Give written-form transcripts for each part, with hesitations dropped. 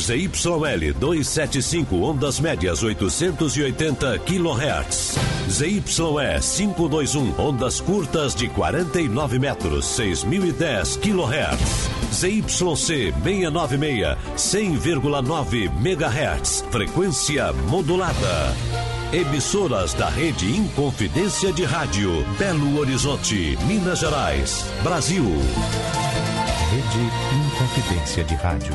ZYL 275, ondas médias 880 kHz. ZYE 521, ondas curtas de 49 metros, 6010 kHz. ZYC 696, 100,9 MHz, frequência modulada. Emissoras da Rede Inconfidência de Rádio, Belo Horizonte, Minas Gerais, Brasil. Rede Inconfidência de Rádio.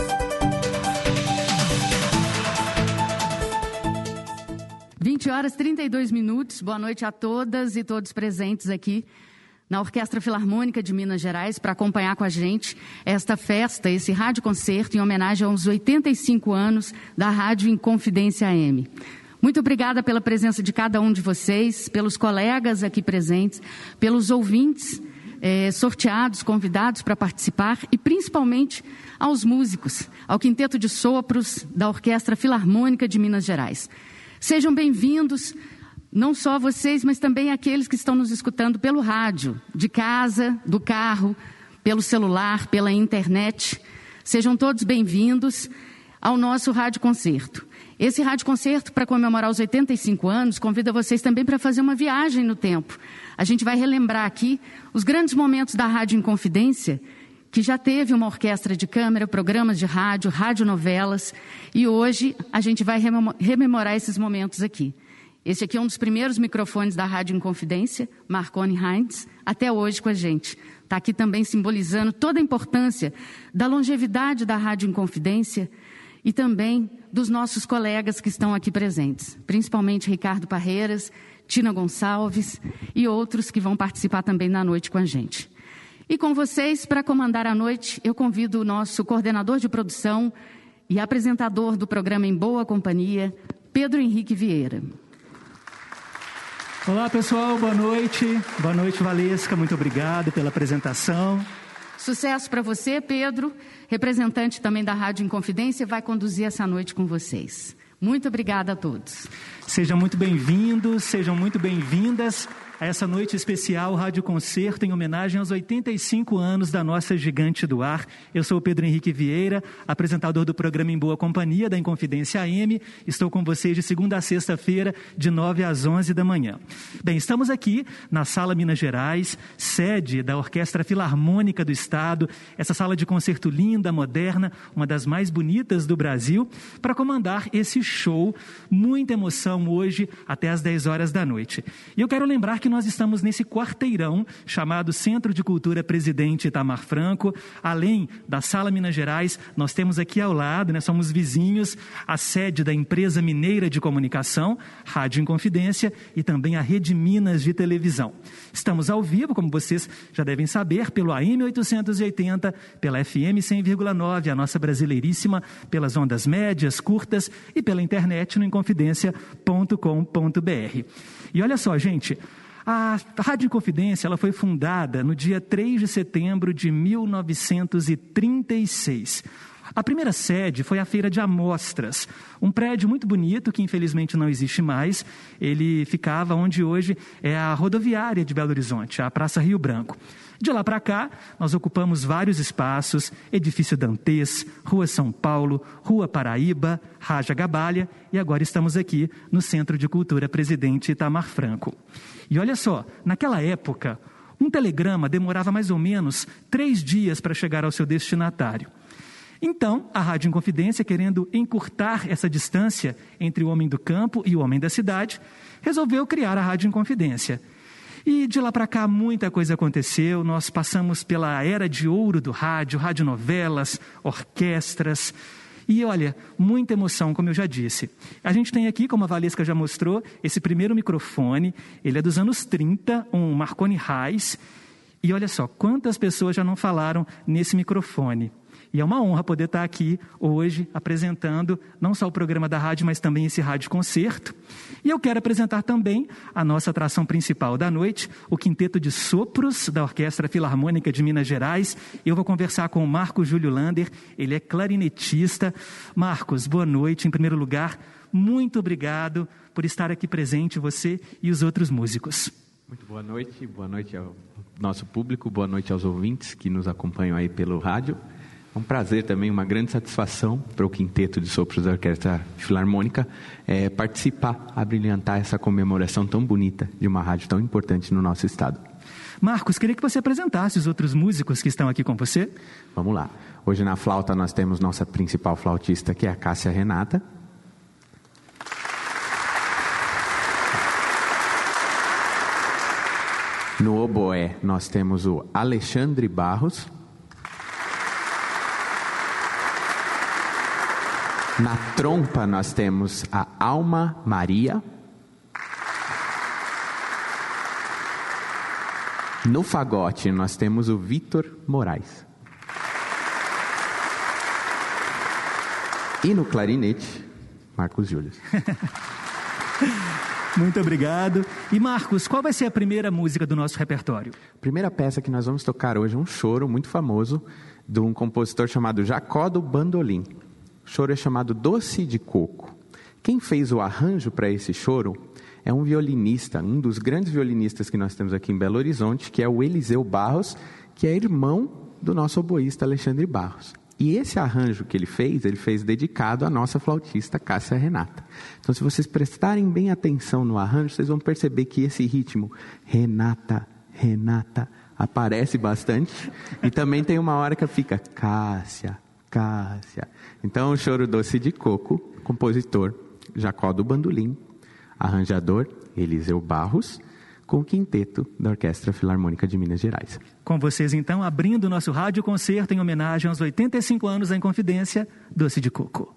Horas 32 minutos. Boa noite a todas e todos presentes aqui na Orquestra Filarmônica de Minas Gerais para acompanhar com a gente esta festa, esse rádio concerto em homenagem aos 85 anos da Rádio Inconfidência AM. Muito obrigada pela presença de cada um de vocês, pelos colegas aqui presentes, pelos ouvintes sorteados, convidados para participar e principalmente aos músicos, ao Quinteto de Sopros da Orquestra Filarmônica de Minas Gerais. Sejam bem-vindos, não só vocês, mas também aqueles que estão nos escutando pelo rádio, de casa, do carro, pelo celular, pela internet. Sejam todos bem-vindos ao nosso rádio concerto. Esse rádio concerto, para comemorar os 85 anos, convida vocês também para fazer uma viagem no tempo. A gente vai relembrar aqui os grandes momentos da Rádio Inconfidência, que já teve uma orquestra de câmara, programas de rádio, radionovelas, e hoje a gente vai rememorar esses momentos aqui. Esse aqui é um dos primeiros microfones da Rádio Inconfidência, Marconi Heinz, até hoje com a gente. Está aqui também simbolizando toda a importância da longevidade da Rádio Inconfidência e também dos nossos colegas que estão aqui presentes, principalmente Ricardo Parreiras, Tina Gonçalves e outros que vão participar também na noite com a gente. E com vocês, para comandar a noite, eu convido o nosso coordenador de produção e apresentador do programa Em Boa Companhia, Pedro Henrique Vieira. Olá, pessoal, boa noite. Boa noite, Valesca, muito obrigado pela apresentação. Sucesso para você, Pedro, representante também da Rádio Inconfidência, vai conduzir essa noite com vocês. Muito obrigada a todos. Sejam muito bem-vindos, sejam muito bem-vindas a essa noite especial Rádio Concerto em homenagem aos 85 anos da nossa gigante do ar. Eu sou o Pedro Henrique Vieira, apresentador do programa Em Boa Companhia da Inconfidência AM. Estou com vocês de segunda a sexta-feira, de 9 às 11 da manhã. Bem, estamos aqui na Sala Minas Gerais, sede da Orquestra Filarmônica do Estado, essa sala de concerto linda, moderna, uma das mais bonitas do Brasil, para comandar esse show, muita emoção hoje até às 10 horas da noite. E eu quero lembrar que nós estamos nesse quarteirão chamado Centro de Cultura Presidente Itamar Franco. Além da Sala Minas Gerais, nós temos aqui ao lado, somos vizinhos, a sede da Empresa Mineira de Comunicação, Rádio Inconfidência, e também a Rede Minas de Televisão. Estamos ao vivo, como vocês já devem saber, pelo AM 880, pela FM 100,9, a nossa brasileiríssima, pelas ondas médias, curtas e pela internet no inconfidencia.com.br. E olha só, gente, a Rádio Inconfidência ela foi fundada no dia 3 de setembro de 1936. A primeira sede foi a Feira de Amostras, um prédio muito bonito que infelizmente não existe mais. Ele ficava onde hoje é a rodoviária de Belo Horizonte, a Praça Rio Branco. De lá para cá, nós ocupamos vários espaços, Edifício Dantes, Rua São Paulo, Rua Paraíba, Raja Gabalha, e agora estamos aqui no Centro de Cultura Presidente Itamar Franco. E olha só, naquela época, um telegrama demorava mais ou menos 3 dias para chegar ao seu destinatário. Então, a Rádio Inconfidência, querendo encurtar essa distância entre o homem do campo e o homem da cidade, resolveu criar a Rádio Inconfidência. E de lá para cá muita coisa aconteceu, nós passamos pela era de ouro do rádio, radionovelas, orquestras. E olha, muita emoção, como eu já disse. A gente tem aqui, como a Valesca já mostrou, esse primeiro microfone. Ele é dos anos 30, um Marconi Heinz. E olha só, quantas pessoas já não falaram nesse microfone. E é uma honra poder estar aqui hoje apresentando não só o programa da rádio, mas também esse rádio concerto. E eu quero apresentar também a nossa atração principal da noite, o Quinteto de Sopros da Orquestra Filarmônica de Minas Gerais. Eu vou conversar com o Marcos Júlio Lander, ele é clarinetista. Marcos, boa noite. Em primeiro lugar, muito obrigado por estar aqui presente, você e os outros músicos. Muito boa noite ao nosso público, boa noite aos ouvintes que nos acompanham aí pelo rádio. É um prazer também, uma grande satisfação para o Quinteto de Sopros da Orquestra Filarmônica participar, abrilhantar essa comemoração tão bonita de uma rádio tão importante no nosso estado. Marcos, queria que você apresentasse os outros músicos que estão aqui com você. Vamos lá. Hoje na flauta nós temos nossa principal flautista, que é a Cássia Renata. No oboé nós temos o Alexandre Barros. Na trompa nós temos a Alma Maria. No fagote nós temos o Vitor Moraes. E no clarinete, Marcos Júlio. Muito obrigado. E Marcos, qual vai ser a primeira música do nosso repertório? A primeira peça que nós vamos tocar hoje é um choro muito famoso de um compositor chamado Jacó do Bandolim. O choro é chamado Doce de Coco. Quem fez o arranjo para esse choro é um violinista, um dos grandes violinistas que nós temos aqui em Belo Horizonte, que é o Eliseu Barros, que é irmão do nosso oboísta Alexandre Barros. E esse arranjo que ele fez dedicado à nossa flautista Cássia Renata. Então, se vocês prestarem bem atenção no arranjo, vocês vão perceber que esse ritmo, Renata, Renata, aparece bastante. E também tem uma hora que fica Cássia, Cássia. Então, o choro Doce de Coco, compositor Jacó do Bandolim, arranjador Eliseu Barros, com o quinteto da Orquestra Filarmônica de Minas Gerais. Com vocês, então, abrindo o nosso rádio concerto em homenagem aos 85 anos da Inconfidência, Doce de Coco.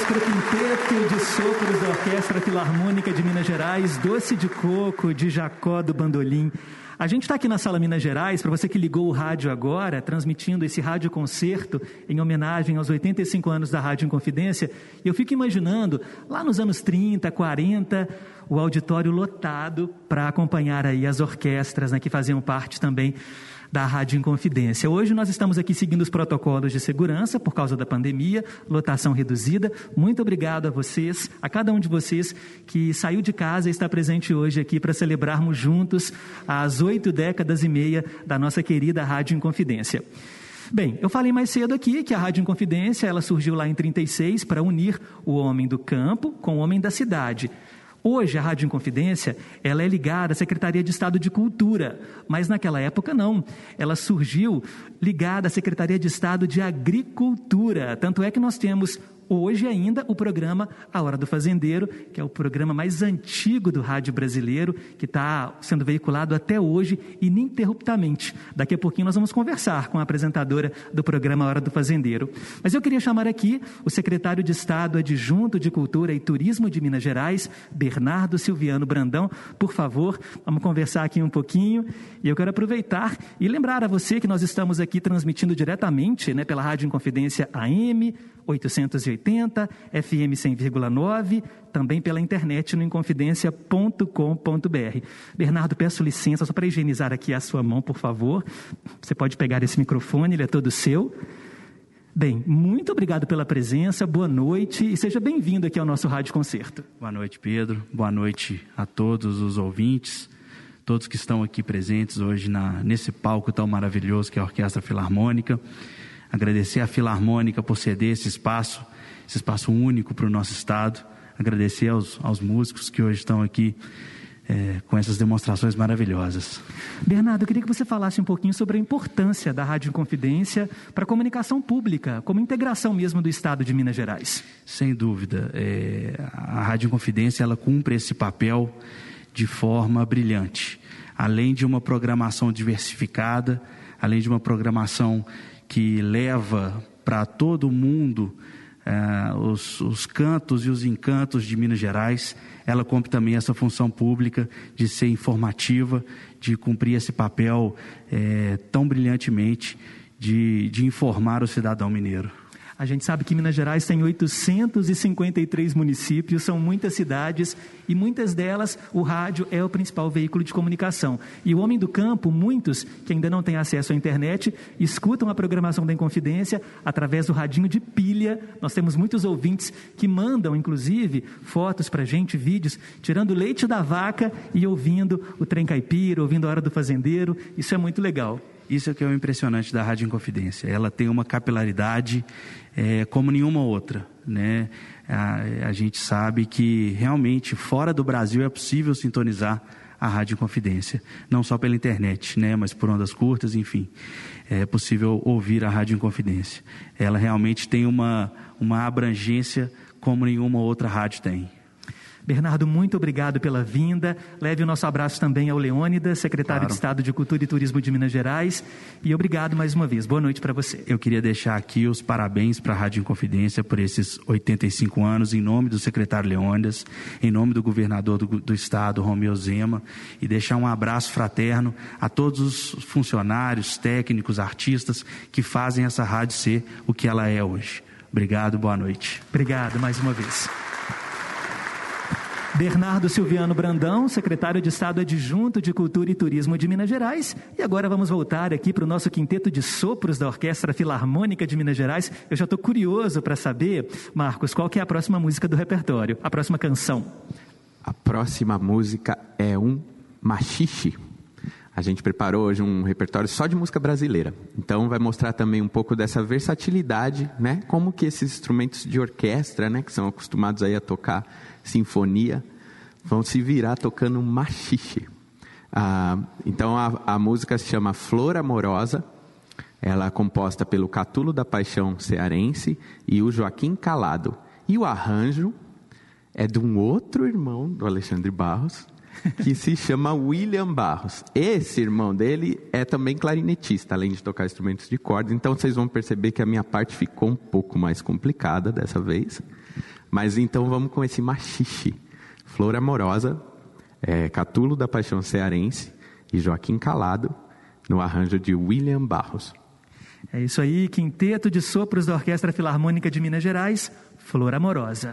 para o quinteto de sopros da Orquestra Filarmônica de Minas Gerais, Doce de Coco, de Jacó do Bandolim. A gente está aqui na Sala Minas Gerais, para você que ligou o rádio agora, transmitindo esse rádio concerto em homenagem aos 85 anos da Rádio Inconfidência. E eu fico imaginando, lá nos anos 30, 40, o auditório lotado para acompanhar aí as orquestras, né, que faziam parte também da Rádio Inconfidência. Hoje nós estamos aqui seguindo os protocolos de segurança por causa da pandemia, lotação reduzida. Muito obrigado a vocês, a cada um de vocês que saiu de casa e está presente hoje aqui para celebrarmos juntos as 8 décadas e meia da nossa querida Rádio Inconfidência. Bem, eu falei mais cedo aqui que a Rádio Inconfidência, ela surgiu lá em 36 para unir o homem do campo com o homem da cidade. Hoje, a Rádio Inconfidência, ela é ligada à Secretaria de Estado de Cultura, mas naquela época não. Ela surgiu ligada à Secretaria de Estado de Agricultura. Tanto é que nós temos hoje ainda o programa A Hora do Fazendeiro, que é o programa mais antigo do rádio brasileiro, que está sendo veiculado até hoje ininterruptamente. Daqui a pouquinho nós vamos conversar com a apresentadora do programa A Hora do Fazendeiro. Mas eu queria chamar aqui o secretário de Estado adjunto de Cultura e Turismo de Minas Gerais, Bernardo Silviano Brandão. Por favor, vamos conversar aqui um pouquinho. E eu quero aproveitar e lembrar a você que nós estamos aqui transmitindo diretamente, né, pela Rádio Inconfidência AM 880, FM 100,9, também pela internet no inconfidencia.com.br. Bernardo, peço licença só para higienizar aqui a sua mão, por favor. Você pode pegar esse microfone, ele é todo seu. Bem, muito obrigado pela presença, boa noite e seja bem-vindo aqui ao nosso Rádio Concerto. Boa noite, Pedro. Boa noite a todos os ouvintes, todos que estão aqui presentes hoje nesse palco tão maravilhoso que é a Orquestra Filarmônica. Agradecer à Filarmônica por ceder esse espaço único para o nosso estado. Agradecer aos músicos que hoje estão aqui com essas demonstrações maravilhosas. Bernardo, eu queria que você falasse um pouquinho sobre a importância da Rádio Inconfidência para a comunicação pública, como integração mesmo do estado de Minas Gerais. Sem dúvida. A Rádio Inconfidência, ela cumpre esse papel de forma brilhante. Além de uma programação diversificada, além de uma programação que leva para todo mundo os cantos e os encantos de Minas Gerais, ela cumpre também essa função pública de ser informativa, de cumprir esse papel tão brilhantemente de informar o cidadão mineiro. A gente sabe que Minas Gerais tem 853 municípios, são muitas cidades e muitas delas o rádio é o principal veículo de comunicação. E o homem do campo, muitos que ainda não têm acesso à internet, escutam a programação da Inconfidência através do radinho de pilha. Nós temos muitos ouvintes que mandam, inclusive, fotos para a gente, vídeos, tirando leite da vaca e ouvindo o Trem Caipira, ouvindo a Hora do Fazendeiro. Isso é muito legal. Isso é que é o impressionante da Rádio Inconfidência. Ela tem uma capilaridade como nenhuma outra, né? A gente sabe que realmente fora do Brasil é possível sintonizar a Rádio Inconfidência, não só pela internet, né? Mas por ondas curtas, enfim. É possível ouvir a Rádio Inconfidência. Ela realmente tem uma abrangência como nenhuma outra rádio tem. Bernardo, muito obrigado pela vinda. Leve o nosso abraço também ao Leônidas, secretário de Estado de Cultura e Turismo de Minas Gerais. E obrigado mais uma vez. Boa noite para você. Eu queria deixar aqui os parabéns para a Rádio Inconfidência por esses 85 anos, em nome do secretário Leônidas, em nome do governador do Estado, Romeu Zema, e deixar um abraço fraterno a todos os funcionários, técnicos, artistas que fazem essa rádio ser o que ela é hoje. Obrigado, boa noite. Obrigado mais uma vez. Bernardo Silviano Brandão, secretário de Estado adjunto de Cultura e Turismo de Minas Gerais. E agora vamos voltar aqui para o nosso quinteto de sopros da Orquestra Filarmônica de Minas Gerais. Eu já estou curioso para saber, Marcos, qual que é a próxima música do repertório, a próxima canção? A próxima música é um machixe. A gente preparou hoje um repertório só de música brasileira. Então vai mostrar também um pouco dessa versatilidade, né? Como que esses instrumentos de orquestra, né, que são acostumados aí a tocar sinfonia, vão se virar tocando machixe. Então a música se chama Flor Amorosa. Ela é composta pelo Catulo da Paixão cearense e o Joaquim Calado. E o arranjo é de um outro irmão do Alexandre Barros, que se chama William Barros. Esse irmão dele é também clarinetista, além de tocar instrumentos de corda. Então vocês vão perceber que a minha parte ficou um pouco mais complicada dessa vez. Mas então vamos com esse machixe. Flor Amorosa, Catulo da Paixão Cearense e Joaquim Calado, no arranjo de William Barros. É isso aí, Quinteto de Sopros da Orquestra Filarmônica de Minas Gerais, Flor Amorosa.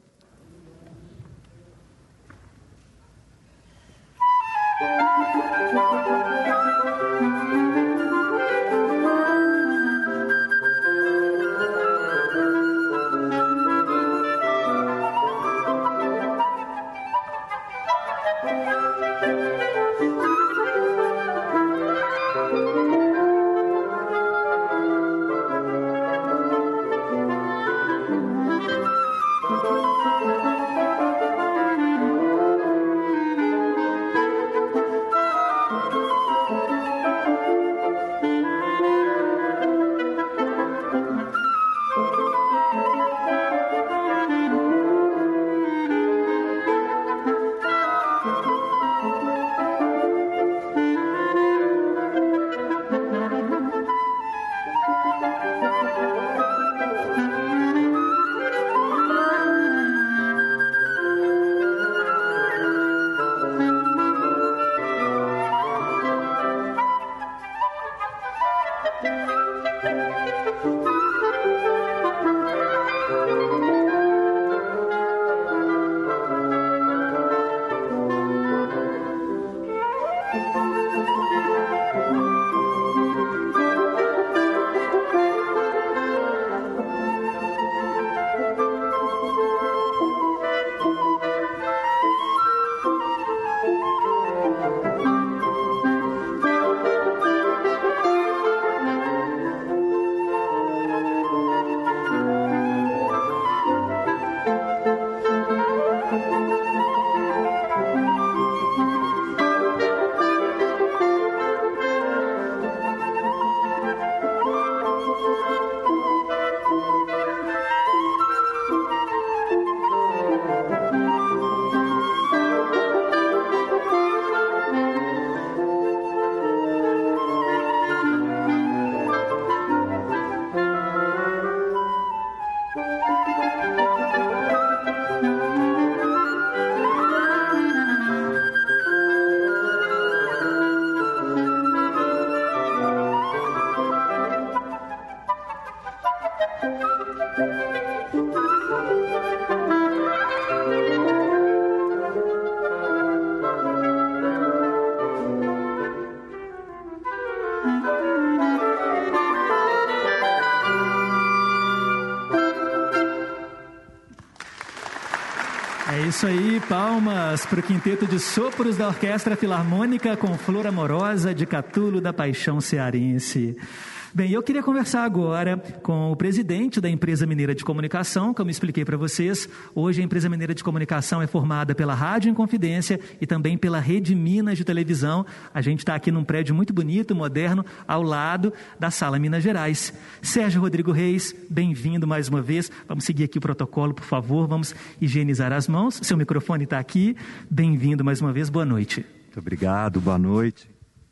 É isso aí, palmas para o Quinteto de Sopros da Orquestra Filarmônica com Flor Amorosa de Catulo da Paixão Cearense. Bem, eu queria conversar agora com o presidente da Empresa Mineira de Comunicação, como expliquei para vocês. Hoje a Empresa Mineira de Comunicação é formada pela Rádio Inconfidência e também pela Rede Minas de Televisão. A gente está aqui num prédio muito bonito, moderno, ao lado da Sala Minas Gerais. Sérgio Rodrigo Reis, bem-vindo mais uma vez. Vamos seguir aqui o protocolo, por favor. Vamos higienizar as mãos. Seu microfone está aqui. Bem-vindo mais uma vez. Boa noite. Muito obrigado. Boa noite.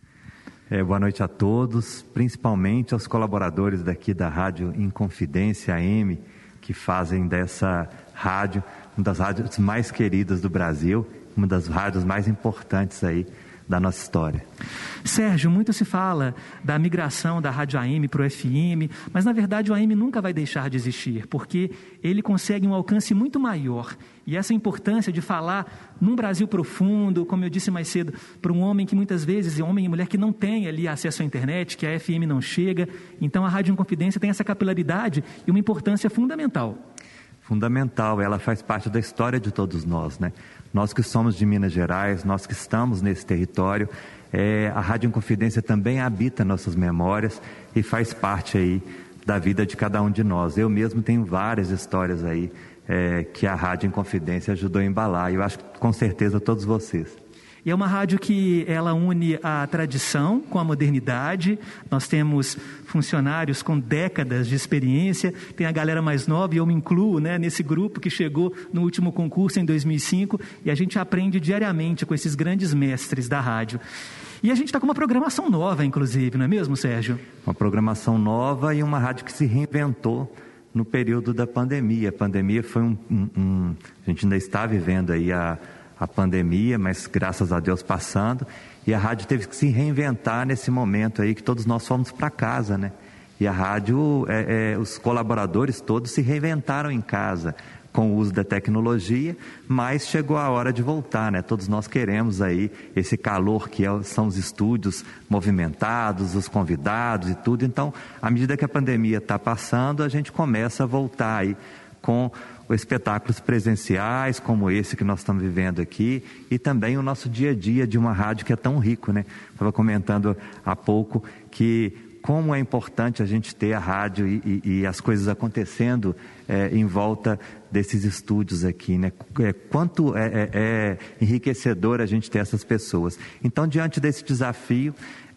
Boa noite a todos, principalmente aos colaboradores daqui da Rádio Inconfidência AM, que fazem dessa rádio uma das rádios mais queridas do Brasil, uma das rádios mais importantes aí da nossa história. Sérgio, muito se fala da migração da rádio AM para o FM, mas na verdade o AM nunca vai deixar de existir, porque ele consegue um alcance muito maior. E essa importância de falar num Brasil profundo, como eu disse mais cedo, para um homem que muitas vezes é homem e mulher que não tem ali acesso à internet, que a FM não chega. Então a Rádio Inconfidência tem essa capilaridade e uma importância fundamental. Fundamental, ela faz parte da história de todos nós, né? Nós que somos de Minas Gerais, nós que estamos nesse território, a Rádio Inconfidência também habita nossas memórias e faz parte aí da vida de cada um de nós. Eu mesmo tenho várias histórias aí que a Rádio Inconfidência ajudou a embalar, e eu acho que com certeza todos vocês. E é uma rádio que ela une a tradição com a modernidade. Nós temos funcionários com décadas de experiência, tem a galera mais nova, e eu me incluo, né, nesse grupo que chegou no último concurso em 2005, e a gente aprende diariamente com esses grandes mestres da rádio. E a gente está com uma programação nova, inclusive, não é mesmo, Sérgio? Uma programação nova e uma rádio que se reinventou no período da pandemia. A pandemia foi a gente ainda está vivendo aí a pandemia, mas graças a Deus passando, e a rádio teve que se reinventar nesse momento aí que todos nós fomos para casa, né? E a rádio, os colaboradores todos se reinventaram em casa com o uso da tecnologia, mas chegou a hora de voltar, né? Todos nós queremos aí esse calor que são os estúdios movimentados, os convidados e tudo. Então, à medida que a pandemia está passando, a gente começa a voltar aí com espetáculos presenciais como esse que nós estamos vivendo aqui, e também o nosso dia a dia de uma rádio que é tão rico, né? Estava comentando há pouco que como é importante a gente ter a rádio e as coisas acontecendo em volta desses estúdios aqui, né? Quanto é enriquecedor a gente ter essas pessoas. Então, diante desse desafio,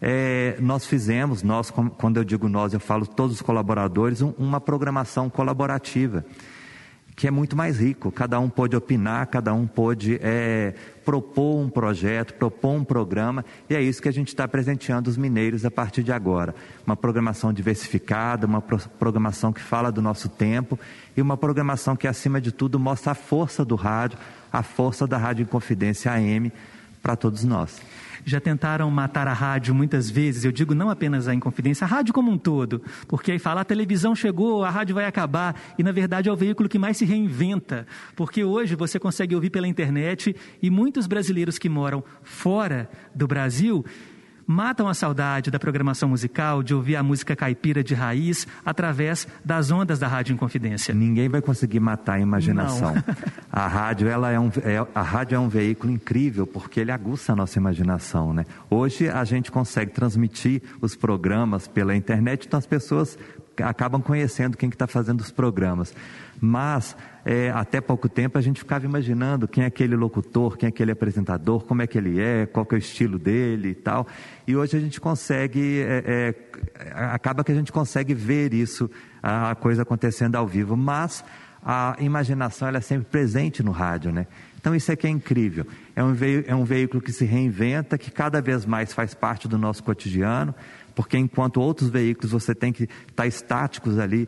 nós fizemos, quando eu digo nós, eu falo todos os colaboradores, uma programação colaborativa, que é muito mais rico. Cada um pôde opinar, cada um pôde propor um projeto, propor um programa, e é isso que a gente está presenteando os mineiros a partir de agora. Uma programação diversificada, uma programação que fala do nosso tempo, e uma programação que, acima de tudo, mostra a força do rádio, a força da Rádio Inconfidência AM para todos nós. Já tentaram matar a rádio muitas vezes, eu digo não apenas a Inconfidência, a rádio como um todo, porque aí fala, a televisão chegou, a rádio vai acabar, e na verdade é o veículo que mais se reinventa, porque hoje você consegue ouvir pela internet, e muitos brasileiros que moram fora do Brasil matam a saudade da programação musical, de ouvir a música caipira de raiz através das ondas da Rádio Inconfidência. Ninguém vai conseguir matar a imaginação. A rádio, a rádio é um veículo incrível porque ele aguça a nossa imaginação, né? Hoje a gente consegue transmitir os programas pela internet, então as pessoas acabam conhecendo quem que está fazendo os programas. Mas até pouco tempo a gente ficava imaginando quem é aquele locutor, quem é aquele apresentador, como é que ele é, qual que é o estilo dele e tal. E hoje a gente consegue, acaba que a gente consegue ver isso, a coisa acontecendo ao vivo. Mas a imaginação ela é sempre presente no rádio, né? Então isso aqui é incrível. É um veículo que se reinventa, que cada vez mais faz parte do nosso cotidiano, porque enquanto outros veículos você tem que estar estático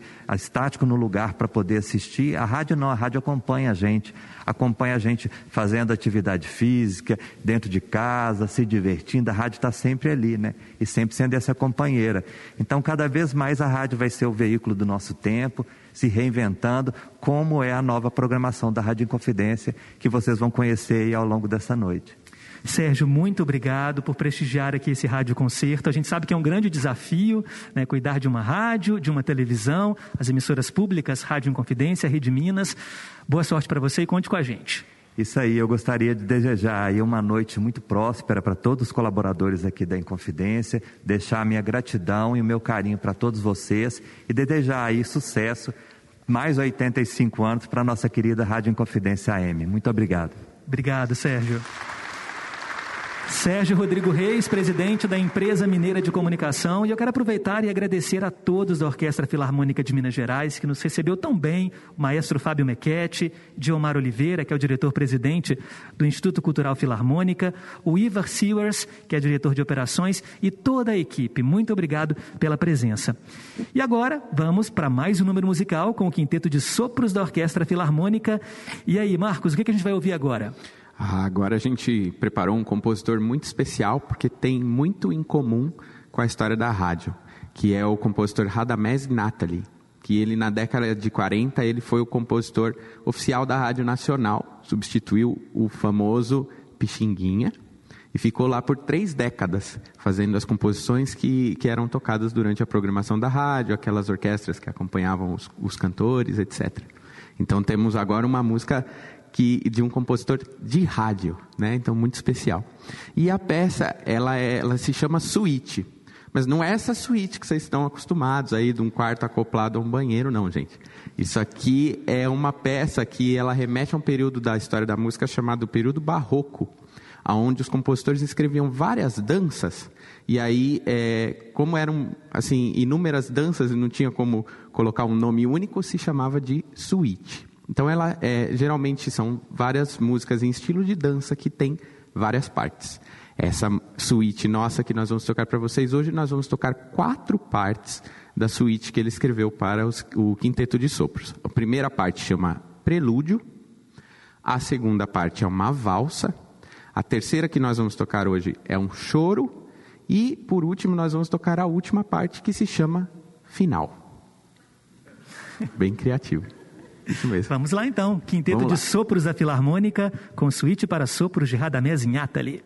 no lugar para poder assistir, a rádio não, a rádio acompanha a gente fazendo atividade física, dentro de casa, se divertindo, a rádio está sempre ali, né? E sempre sendo essa companheira. Então cada vez mais a rádio vai ser o veículo do nosso tempo, se reinventando, como é a nova programação da Rádio Inconfidência, que vocês vão conhecer aí ao longo dessa noite. Sérgio, muito obrigado por prestigiar aqui esse Rádio Concerto. A gente sabe que é um grande desafio, né, cuidar de uma rádio, de uma televisão, as emissoras públicas, Rádio Inconfidência, Rede Minas. Boa sorte para você e conte com a gente. Isso aí, eu gostaria de desejar aí uma noite muito próspera para todos os colaboradores aqui da Inconfidência, deixar a minha gratidão e o meu carinho para todos vocês e desejar aí sucesso, mais 85 anos para a nossa querida Rádio Inconfidência AM. Muito obrigado. Obrigado, Sérgio. Sérgio Rodrigo Reis, presidente da Empresa Mineira de Comunicação, e eu quero aproveitar e agradecer a todos da Orquestra Filarmônica de Minas Gerais, que nos recebeu tão bem, o maestro Fábio Mequete, Diomar Oliveira, que é o diretor-presidente do Instituto Cultural Filarmônica, o Ivar Sewers, que é diretor de operações, e toda a equipe. Muito obrigado pela presença. E agora, vamos para mais um número musical com o Quinteto de Sopros da Orquestra Filarmônica. E aí, Marcos, o que a gente vai ouvir agora? Agora a gente preparou um compositor muito especial, porque tem muito em comum com a história da rádio, que é o compositor Radamés Nathalie, que ele na década de 40 ele foi o compositor oficial da Rádio Nacional, substituiu o famoso Pixinguinha e ficou lá por 3 décadas fazendo as composições que eram tocadas durante a programação da rádio, aquelas orquestras que acompanhavam os cantores, etc. Então temos agora uma música de um compositor de rádio, né? Então muito especial. E a peça, ela se chama Suíte, mas não é essa suíte que vocês estão acostumados aí, de um quarto acoplado a um banheiro, não, gente. Isso aqui é uma peça que ela remete a um período da história da música chamado período barroco, onde os compositores escreviam várias danças, e aí, como eram assim, inúmeras danças e não tinha como colocar um nome único, se chamava de suíte. Então geralmente são várias músicas em estilo de dança que tem várias partes. essa suíte nossa que nós vamos tocar para vocês hoje. Nós vamos tocar 4 partes da suíte que ele escreveu para o Quinteto de Sopros. A primeira parte chama Prelúdio, a segunda parte é uma valsa, a terceira que nós vamos tocar hoje é um choro, e por último nós vamos tocar a última parte, que se chama Final. Bem criativo. Isso mesmo. Vamos lá então, Quinteto de Sopros da Filarmônica, com suíte para sopros de Radamés Inátali.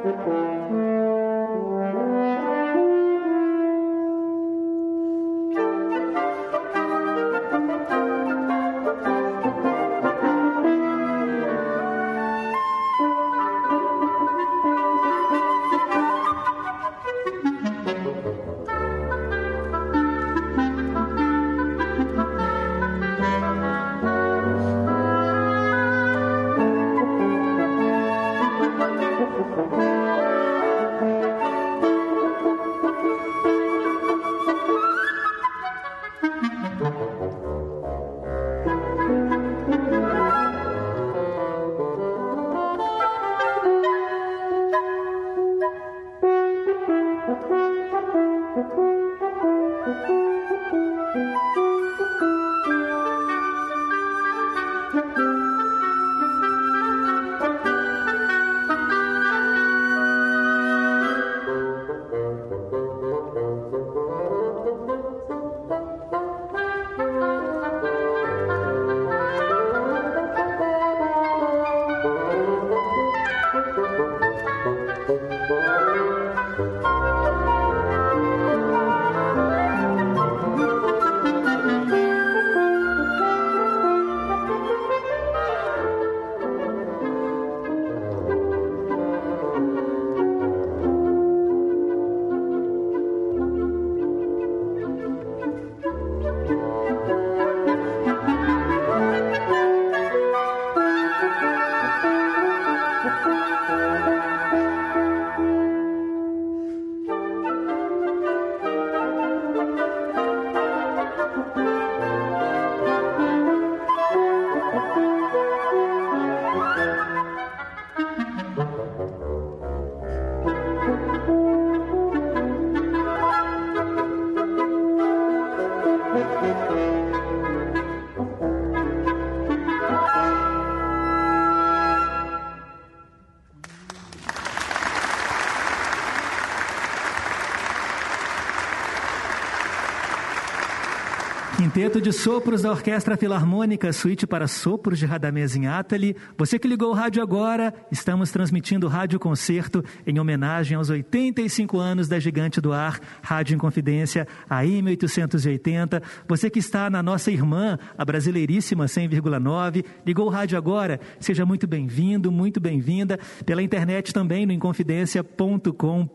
Quinteto de sopros da Orquestra Filarmônica, suíte para sopros de Radamés Inátali. Você que ligou o rádio agora, estamos transmitindo o Rádio Concerto em homenagem aos 85 anos da Gigante do Ar, Rádio Inconfidência, AM 880. Você que está na nossa irmã, a Brasileiríssima 100,9, ligou o rádio agora, seja muito bem-vindo, muito bem-vinda, pela internet também no inconfidencia.com.br.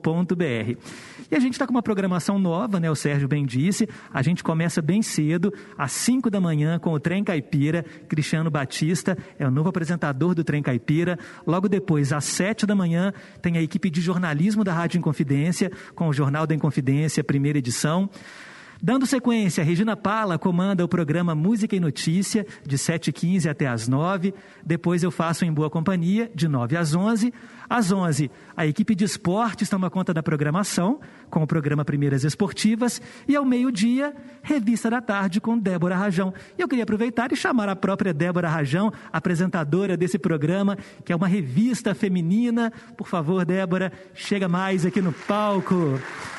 E a gente está com uma programação nova, né? O Sérgio bem disse, a gente começa bem cedo, às 5 da manhã, com o Trem Caipira. Cristiano Batista é o novo apresentador do Trem Caipira. Logo depois, às 7 da manhã, tem a equipe de jornalismo da Rádio Inconfidência, com o Jornal da Inconfidência, primeira edição. Dando sequência, Regina Pala comanda o programa Música e Notícia, de 7h15 até às 9h. Depois eu faço Em Boa Companhia, de 9 às 11h. Às 11h, a equipe de esportes toma conta da programação, com o programa Primeiras Esportivas. E ao meio-dia, Revista da Tarde com Débora Rajão. E eu queria aproveitar e chamar a própria Débora Rajão, apresentadora desse programa, que é uma revista feminina. Por favor, Débora, chega mais aqui no palco.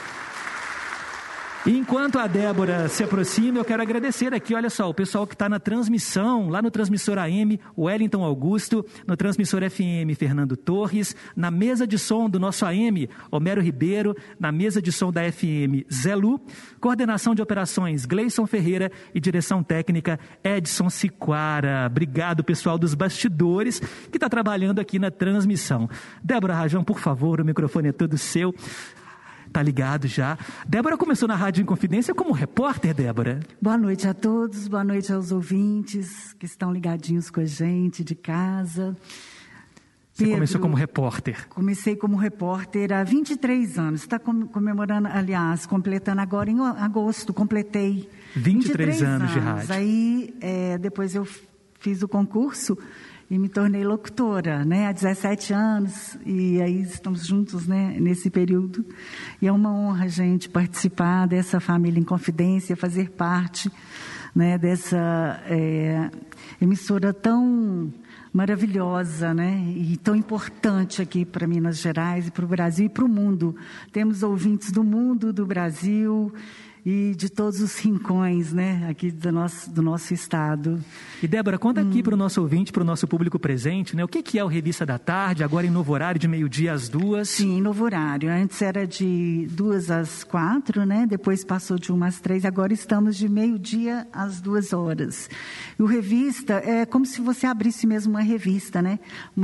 E enquanto a Débora se aproxima, eu quero agradecer aqui, olha só, o pessoal que está na transmissão, lá no transmissor AM, Wellington Augusto, no transmissor FM, Fernando Torres, na mesa de som do nosso AM, Homero Ribeiro, na mesa de som da FM, Zé Lu, coordenação de operações, Gleison Ferreira e direção técnica, Edson Siquara. Obrigado, pessoal dos bastidores, que está trabalhando aqui na transmissão. Débora Rajão, por favor, o microfone é todo seu. Tá ligado já. Débora começou na Rádio Inconfidência como repórter, Débora. Boa noite a todos, boa noite aos ouvintes que estão ligadinhos com a gente de casa. Você começou como repórter? Comecei como repórter há 23 anos. Está comemorando, aliás, completando agora em agosto, completei 23 anos de rádio. Aí, depois eu fiz o concurso e me tornei locutora, né, há 17 anos, e aí estamos juntos, né, nesse período. E é uma honra, gente, participar dessa família Inconfidência, fazer parte, né, dessa emissora tão maravilhosa, né, e tão importante aqui para Minas Gerais e para o Brasil e para o mundo. Temos ouvintes do mundo, do Brasil, e de todos os rincões, né, aqui do nosso estado. E Débora, conta aqui para o nosso ouvinte, para o nosso público presente, né, o que é o Revista da Tarde, agora em novo horário, de 12h às 2h? Sim, novo horário. Antes era de 2h às 4h, né, depois passou de 1h às 3h, agora estamos de 12h às 2h. E o Revista é como se você abrisse mesmo uma revista, né?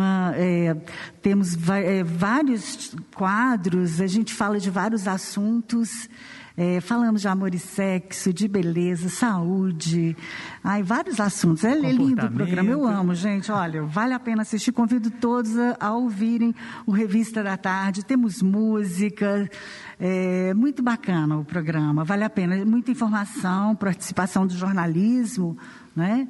Temos vários quadros, a gente fala de vários assuntos. Falamos de amor e sexo, de beleza, saúde, vários assuntos. É lindo o programa, eu amo, gente. Olha, vale a pena assistir. Convido todos a ouvirem o Revista da Tarde. Temos música, muito bacana o programa, vale a pena. Muita informação, participação do jornalismo, né?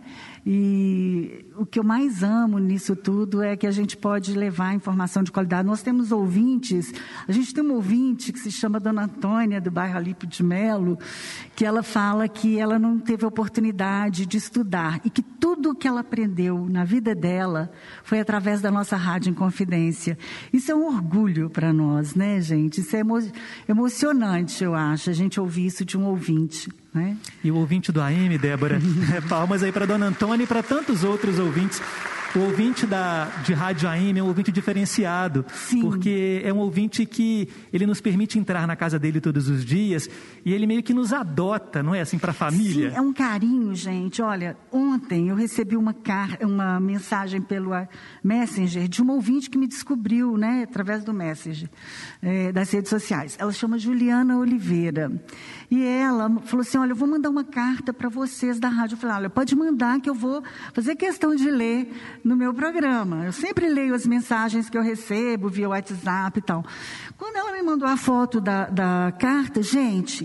E o que eu mais amo nisso tudo é que a gente pode levar informação de qualidade. Nós temos ouvintes, a gente tem uma ouvinte que se chama Dona Antônia, do bairro Alípio de Melo, que ela fala que ela não teve oportunidade de estudar e que tudo o que ela aprendeu na vida dela foi através da nossa Rádio Inconfidência. Isso é um orgulho para nós, né, gente? Isso é emocionante, eu acho, a gente ouvir isso de um ouvinte. Né? E o ouvinte do AM, Débora, palmas aí para Dona Antônia e para tantos outros ouvintes. O ouvinte de Rádio AM é um ouvinte diferenciado. Sim. Porque é um ouvinte que ele nos permite entrar na casa dele todos os dias e ele meio que nos adota, não é assim, para a família? Sim, é um carinho, gente. Olha, ontem eu recebi uma mensagem pelo Messenger de uma ouvinte que me descobriu, né, através do Messenger, das redes sociais. Ela chama Juliana Oliveira. E ela falou assim, olha, eu vou mandar uma carta para vocês da rádio. Eu falei, olha, pode mandar que eu vou fazer questão de ler no meu programa. Eu sempre leio as mensagens que eu recebo via WhatsApp e tal. Quando ela me mandou a foto da carta, gente,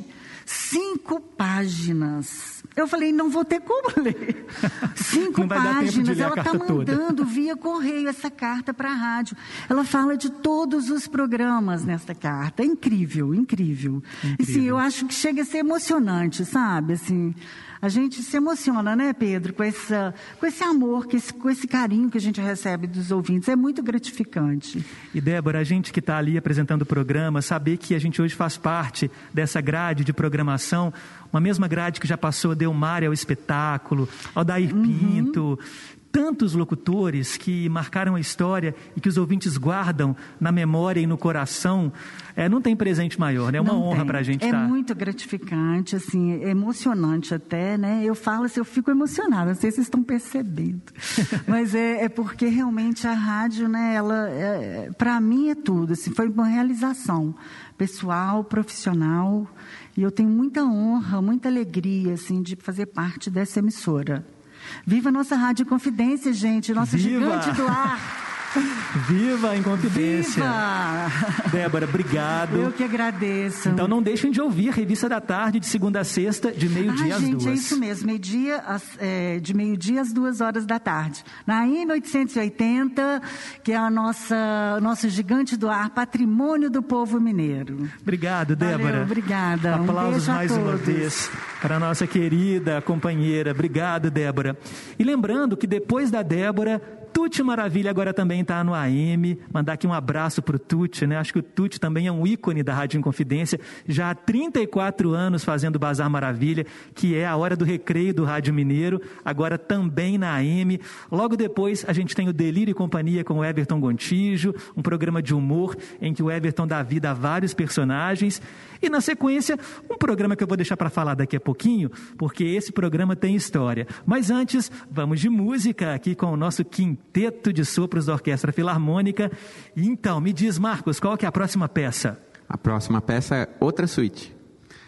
5 páginas. Eu falei, não vou ter como ler. 5 páginas. Ela está mandando via correio essa carta para a rádio. Ela fala de todos os programas nessa carta. É incrível, incrível. E sim, eu acho que chega a ser emocionante, sabe? Assim, a gente se emociona, né, Pedro, com esse amor, com esse carinho que a gente recebe dos ouvintes. É muito gratificante. E, Débora, a gente que está ali apresentando o programa, saber que a gente hoje faz parte dessa grade de programação, uma mesma grade que já passou Delmária ao espetáculo, Aldair Pinto, tantos locutores que marcaram a história e que os ouvintes guardam na memória e no coração, não tem presente maior, né? É uma honra para a gente estar. É muito gratificante, assim, é emocionante até, né? Eu falo assim, eu fico emocionada, não sei se vocês estão percebendo, mas é porque realmente a rádio, né, ela, para mim é tudo, assim, foi uma realização pessoal, profissional, e eu tenho muita honra, muita alegria, assim, de fazer parte dessa emissora. Viva a nossa Rádio Confidência, gente, nosso gigante do ar. Viva a Inconfidência. Viva! Débora, obrigado. Eu que agradeço. Então não deixem de ouvir a Revista da Tarde de segunda a sexta, de 12h às 2h. Gente, é isso mesmo, de 12h às 2h da tarde. Na AM 880, que é nosso gigante do ar, patrimônio do povo mineiro. Obrigado, Débora. Valeu, obrigada. Aplausos mais uma vez para a nossa querida companheira. Obrigado, Débora. E lembrando que depois da Débora, Tuti Maravilha agora também está no AM. Mandar aqui um abraço para o Tuti, né? Acho que o Tuti também é um ícone da Rádio Inconfidência. Já há 34 anos fazendo o Bazar Maravilha, que é a hora do recreio do Rádio Mineiro, agora também na AM. Logo depois a gente tem o Delírio e Companhia com o Everton Gontijo, um programa de humor em que o Everton dá vida a vários personagens. E na sequência, um programa que eu vou deixar para falar daqui a pouquinho, porque esse programa tem história. Mas antes, vamos de música aqui com o nosso quinteto de sopros da Orquestra Filarmônica. E então, me diz, Marcos, qual que é a próxima peça? A próxima peça é outra suíte.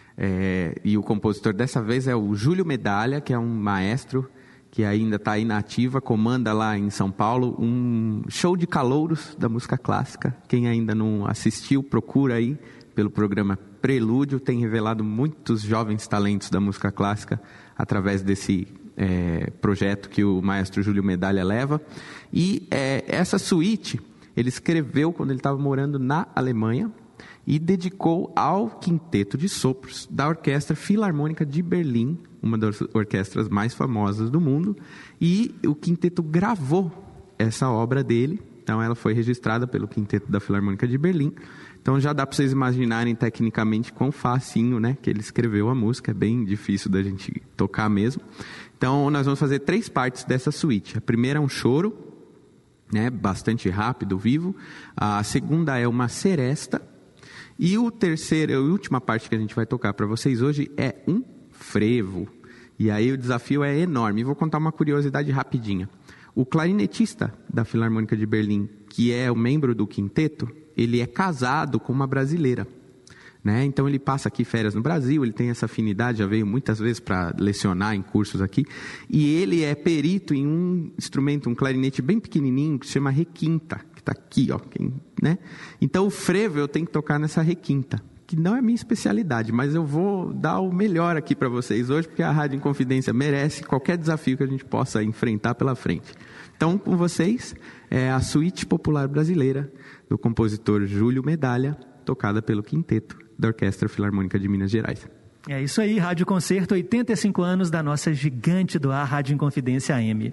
E o compositor dessa vez é o Júlio Medalha, que é um maestro que ainda está aí na ativa, comanda lá em São Paulo um show de calouros da música clássica. Quem ainda não assistiu, procura aí pelo programa Prelúdio, tem revelado muitos jovens talentos da música clássica através desse projeto que o maestro Júlio Medalha leva. E essa suíte ele escreveu quando ele estava morando na Alemanha e dedicou ao quinteto de sopros da Orquestra Filarmônica de Berlim, uma das orquestras mais famosas do mundo, e o quinteto gravou essa obra dele Então ela foi registrada pelo Quinteto da Filarmônica de Berlim. Então já dá para vocês imaginarem tecnicamente quão facinho, né, que ele escreveu a música. É bem difícil da gente tocar mesmo. Então nós vamos fazer 3 partes dessa suíte. A primeira é um choro, né, bastante rápido, vivo. A segunda é uma seresta. E a última parte que a gente vai tocar para vocês hoje é um frevo. E aí o desafio é enorme. Vou contar uma curiosidade rapidinha. O clarinetista da Filarmônica de Berlim, que é o membro do quinteto, ele é casado com uma brasileira, né? Então ele passa aqui férias no Brasil, ele tem essa afinidade, já veio muitas vezes para lecionar em cursos aqui. E ele é perito em um instrumento, um clarinete bem pequenininho, que se chama requinta, que está aqui, ó, né? Então o frevo eu tenho que tocar nessa requinta, que não é minha especialidade, mas eu vou dar o melhor aqui para vocês hoje, porque a Rádio Inconfidência merece qualquer desafio que a gente possa enfrentar pela frente. Então, com vocês, é a Suíte Popular Brasileira, do compositor Júlio Medalha, tocada pelo Quinteto da Orquestra Filarmônica de Minas Gerais. É isso aí, Rádio Concerto, 85 anos da nossa gigante do ar, Rádio Inconfidência AM.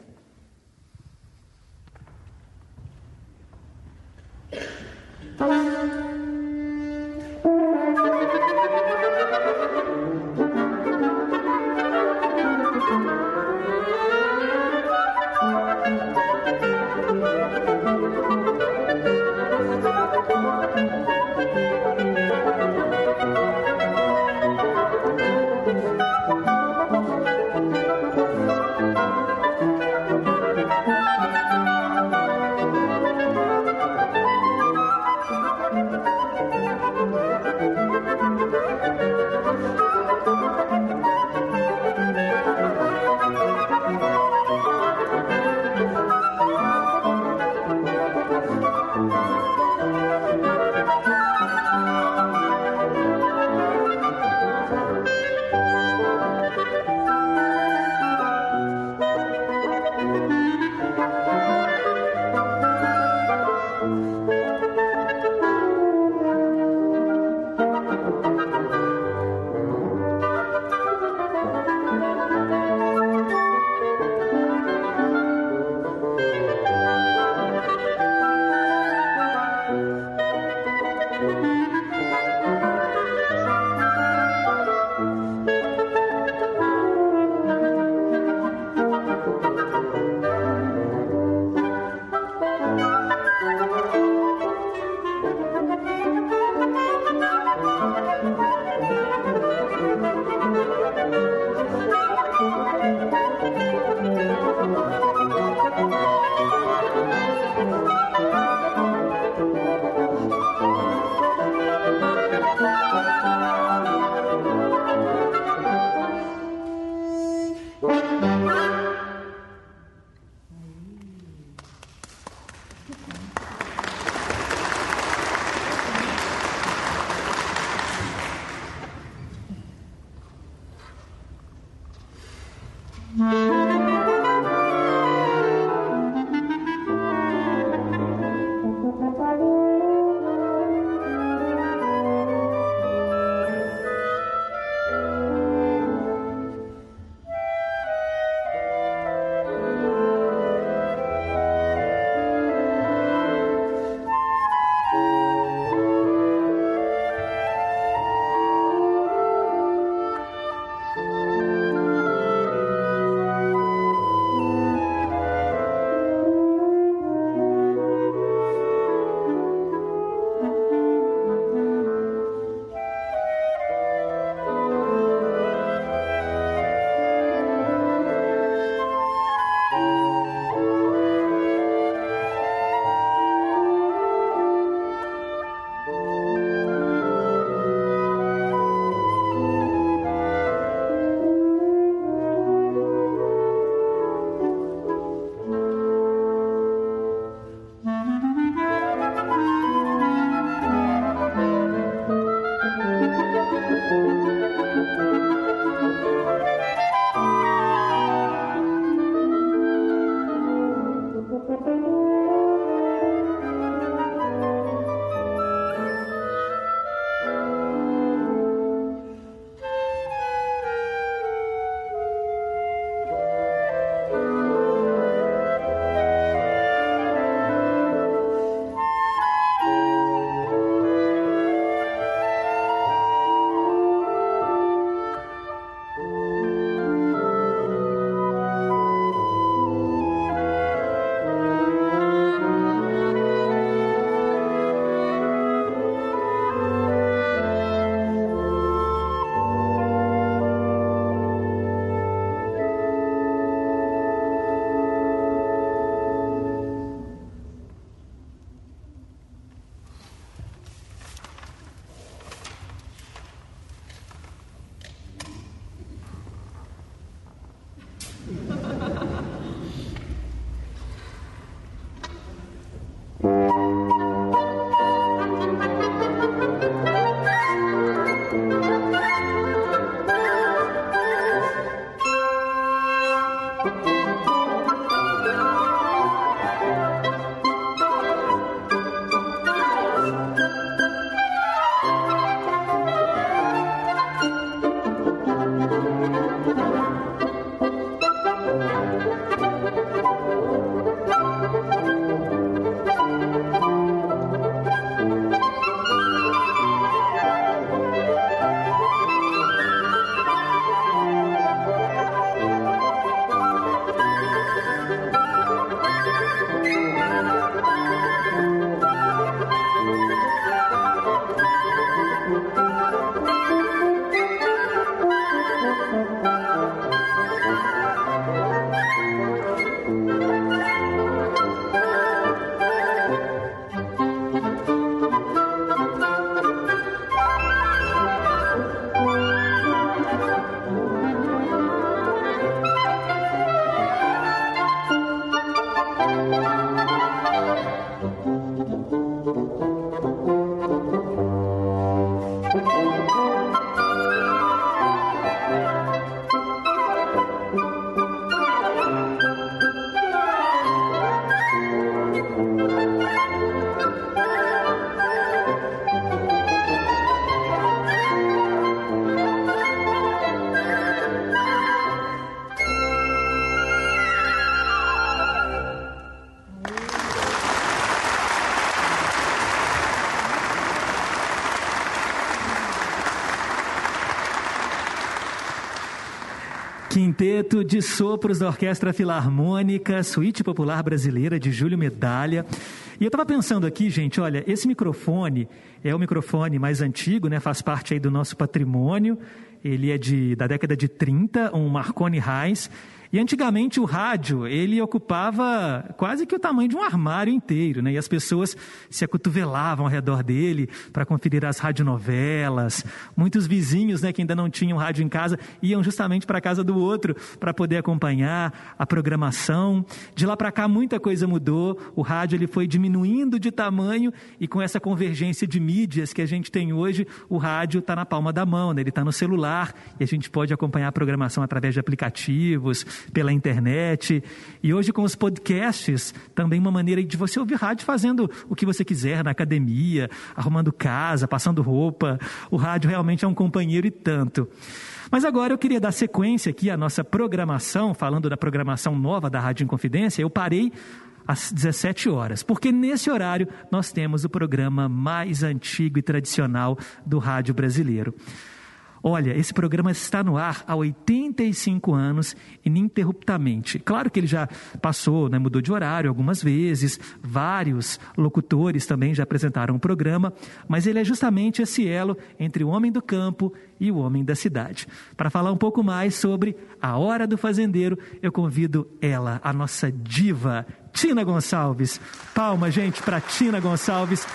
Quinteto de sopros da Orquestra Filarmônica, Suíte Popular Brasileira de Júlio Medalha. E eu estava pensando aqui, gente, olha, esse microfone é o microfone mais antigo, né? Faz parte aí do nosso patrimônio. Ele é da década de 30, um Marconi Reis. E antigamente o rádio, ele ocupava quase que o tamanho de um armário inteiro, né? E as pessoas se acotovelavam ao redor dele para conferir as radionovelas. Muitos vizinhos, né, que ainda não tinham rádio em casa, iam justamente para a casa do outro para poder acompanhar a programação. De lá para cá muita coisa mudou, o rádio ele foi diminuindo de tamanho e com essa convergência de mídias que a gente tem hoje, o rádio está na palma da mão, né? Ele está no celular e a gente pode acompanhar a programação através de aplicativos, pela internet, e hoje com os podcasts, também uma maneira de você ouvir rádio fazendo o que você quiser, na academia, arrumando casa, passando roupa. O rádio realmente é um companheiro e tanto. Mas agora eu queria dar sequência aqui à nossa programação, falando da programação nova da Rádio Inconfidência. Eu parei às 17 horas, porque nesse horário nós temos o programa mais antigo e tradicional do rádio brasileiro. Olha, esse programa está no ar há 85 anos, ininterruptamente. Claro que ele já passou, né, mudou de horário algumas vezes, vários locutores também já apresentaram o programa, mas ele é justamente esse elo entre o homem do campo e o homem da cidade. Para falar um pouco mais sobre a Hora do Fazendeiro, eu convido ela, a nossa diva, Tina Gonçalves. Palma, gente, para Tina Gonçalves,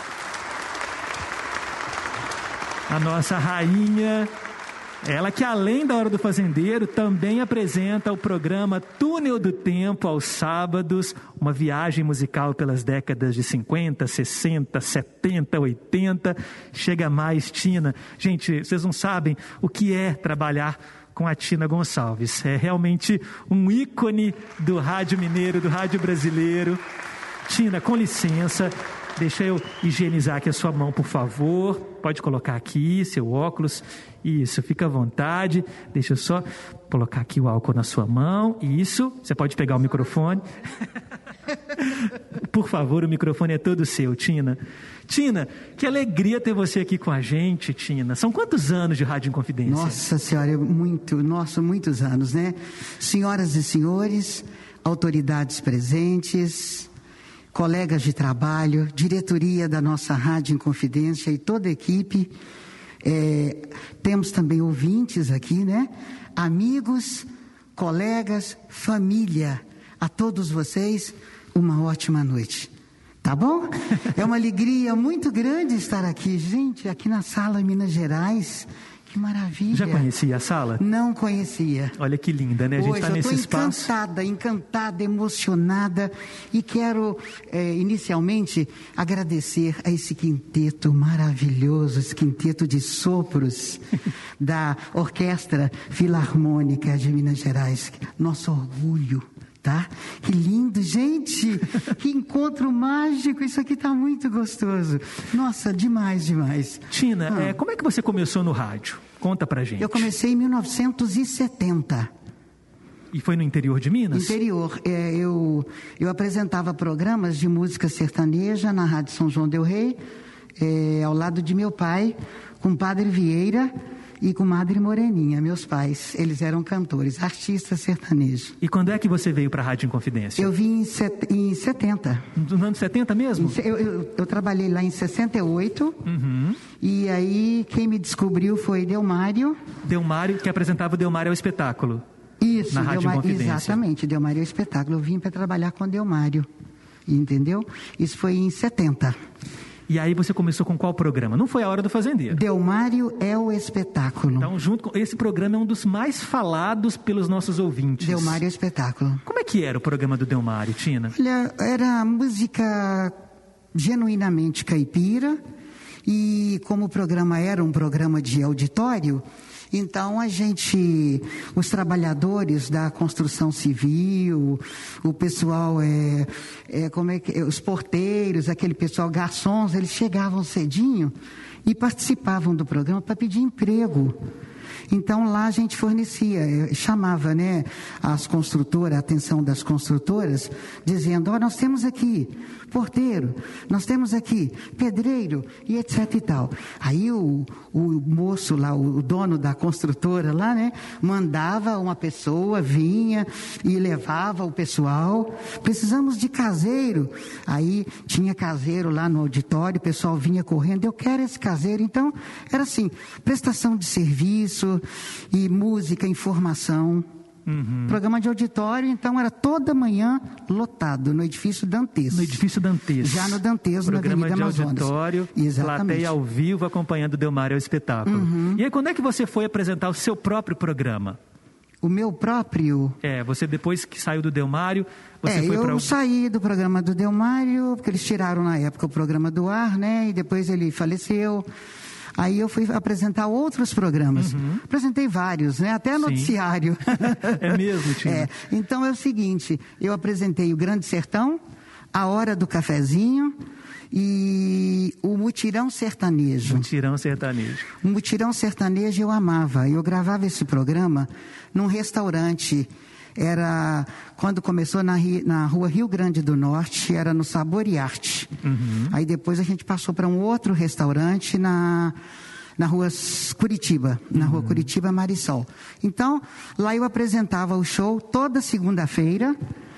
a nossa rainha. Ela que, além da Hora do Fazendeiro, também apresenta o programa Túnel do Tempo aos sábados, uma viagem musical pelas décadas de 50, 60, 70, 80. Chega mais, Tina. Gente, vocês não sabem o que é trabalhar com a Tina Gonçalves. É realmente um ícone do rádio mineiro, do rádio brasileiro. Tina, com licença, deixa eu higienizar aqui a sua mão, por favor. Pode colocar aqui seu óculos. Isso, fica à vontade. Deixa eu só colocar aqui o álcool na sua mão. Isso, você pode pegar o microfone. Por favor, o microfone é todo seu, Tina. Tina, que alegria ter você aqui com a gente, Tina. São quantos anos de Rádio Inconfidência? Nossa Senhora, muitos anos, né? Senhoras e senhores, autoridades presentes, colegas de trabalho, diretoria da nossa Rádio Inconfidência e toda a equipe. Temos também ouvintes aqui, né? Amigos, colegas, família. A todos vocês, uma ótima noite. Tá bom? É uma alegria muito grande estar aqui. Gente, aqui na sala Minas Gerais. Que maravilha. Já conhecia a sala? Não conhecia. Olha que linda, né? A gente está nesse espaço. Encantada, emocionada. E quero, inicialmente, agradecer a esse quinteto maravilhoso, esse quinteto de sopros da Orquestra Filarmônica de Minas Gerais. Nosso orgulho. Tá? Que lindo, gente! Que encontro mágico! Isso aqui está muito gostoso. Nossa, demais. Tina, como é que você começou no rádio? Conta pra gente. Eu comecei em 1970. E foi no interior de Minas? Interior. Eu apresentava programas de música sertaneja na Rádio São João del Rei, ao lado de meu pai, com o Padre Vieira e com Madre Moreninha, meus pais. Eles eram cantores, artistas sertanejos. E quando é que você veio para a Rádio Inconfidência? Eu vim em 70. No ano 70 mesmo? Eu trabalhei lá em 68. Uhum. E aí quem me descobriu foi Delmário. Delmário, que apresentava o Delmário ao Espetáculo. Isso, na Rádio Inconfidência. Exatamente, Delmário ao Espetáculo. Eu vim para trabalhar com Delmário, entendeu? Isso foi em 70. E aí você começou com qual programa? Não foi a Hora do Fazendeiro? Delmário é o Espetáculo. Então, junto com esse programa é um dos mais falados pelos nossos ouvintes. Delmário é o Espetáculo. Como é que era o programa do Delmário, Tina? Olha, era música genuinamente caipira. E como o programa era um programa de auditório, então os trabalhadores da construção civil, o pessoal, os porteiros, aquele pessoal, garçons, eles chegavam cedinho e participavam do programa para pedir emprego. Então lá a gente fornecia, chamava, né, as construtoras, a atenção das construtoras, dizendo: nós temos aqui porteiro, nós temos aqui pedreiro e etc e tal. Aí o moço lá, o dono da construtora lá, né, mandava uma pessoa, vinha e levava o pessoal. Precisamos de caseiro. Aí tinha caseiro lá no auditório, o pessoal vinha correndo: eu quero esse caseiro. Então era assim, prestação de serviço e música, informação. Programa de auditório, então era toda manhã lotado no edifício Dantes. No edifício Dantes. Já no Dantes, na Programa Avenida de Amazonas. auditório, exatamente. Plateia ao vivo acompanhando o Delmário ao espetáculo. E aí, quando é que você foi apresentar o seu próprio programa? O meu próprio? Você depois que saiu do Delmário, você foi para... Eu saí do programa do Delmário, porque eles tiraram na época o programa do ar, né? E depois ele faleceu. Aí eu fui apresentar outros programas. Apresentei vários, né? Até noticiário. É mesmo, Tina? Então é o seguinte, eu apresentei o Grande Sertão, a Hora do Cafezinho e o Mutirão Sertanejo. Mutirão Sertanejo. O Mutirão Sertanejo eu amava. Eu gravava esse programa num restaurante. Era quando começou na rua Rio Grande do Norte, era no Sabor e Arte. Aí depois a gente passou para um outro restaurante na rua Curitiba, na rua Curitiba Marisol. Então, lá eu apresentava o show toda segunda-feira,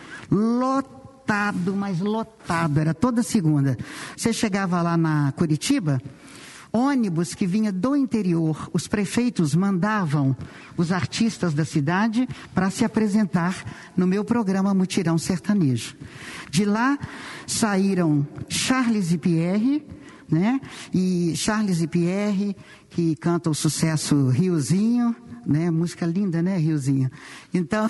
lotado, mas lotado, era toda segunda. Você chegava lá na Curitiba, ônibus que vinha do interior, os prefeitos mandavam os artistas da cidade para se apresentar no meu programa Mutirão Sertanejo. De lá saíram Charles e Pierre, né? E Charles e Pierre, que canta o sucesso Riozinho, né? Música linda, né, Riozinho? Então,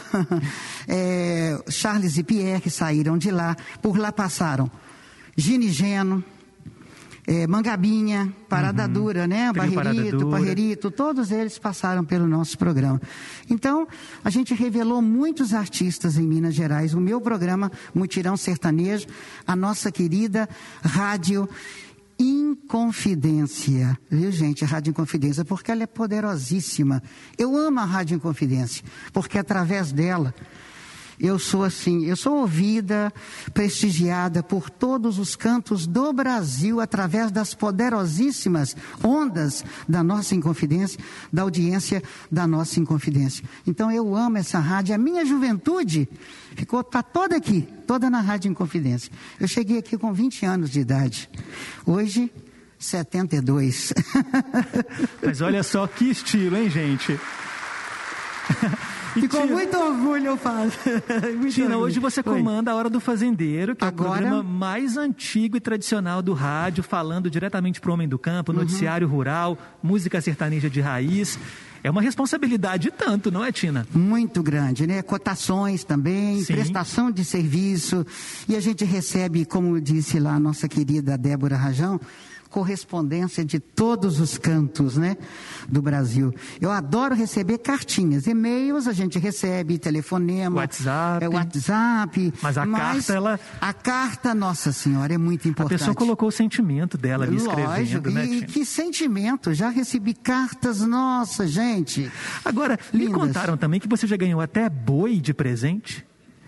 Charles e Pierre que saíram de lá, por lá passaram Gini Geno, Mangabinha, Parada Dura, né? Barrerito, todos eles passaram pelo nosso programa. Então, a gente revelou muitos artistas em Minas Gerais. O meu programa, Mutirão Sertanejo, a nossa querida Rádio Inconfidência. Viu, gente? A Rádio Inconfidência, porque ela é poderosíssima. Eu amo a Rádio Inconfidência, porque através dela eu sou ouvida, prestigiada por todos os cantos do Brasil através das poderosíssimas ondas da nossa Inconfidência, da audiência da nossa Inconfidência. Então eu amo essa rádio. A minha juventude está toda aqui, toda na Rádio Inconfidência. Eu cheguei aqui com 20 anos de idade. Hoje, 72. Mas olha só que estilo, hein, gente? E com muito orgulho eu falo. Tina, hoje você comanda a Hora do Fazendeiro, que é o programa mais antigo e tradicional do rádio, falando diretamente para o homem do campo, noticiário rural, música sertaneja de raiz. É uma responsabilidade tanto, não é, Tina? Muito grande, né? Cotações também, sim, prestação de serviço. E a gente recebe, como disse lá a nossa querida Débora Rajão, correspondência de todos os cantos, né, do Brasil. Eu adoro receber cartinhas, e-mails a gente recebe, telefonema, WhatsApp. Mas a carta, nossa senhora, é muito importante. A pessoa colocou o sentimento dela ali escrevendo, lógico, né? E que sentimento, já recebi cartas, nossa, gente. Agora, lindas. Me contaram também que você já ganhou até boi de presente?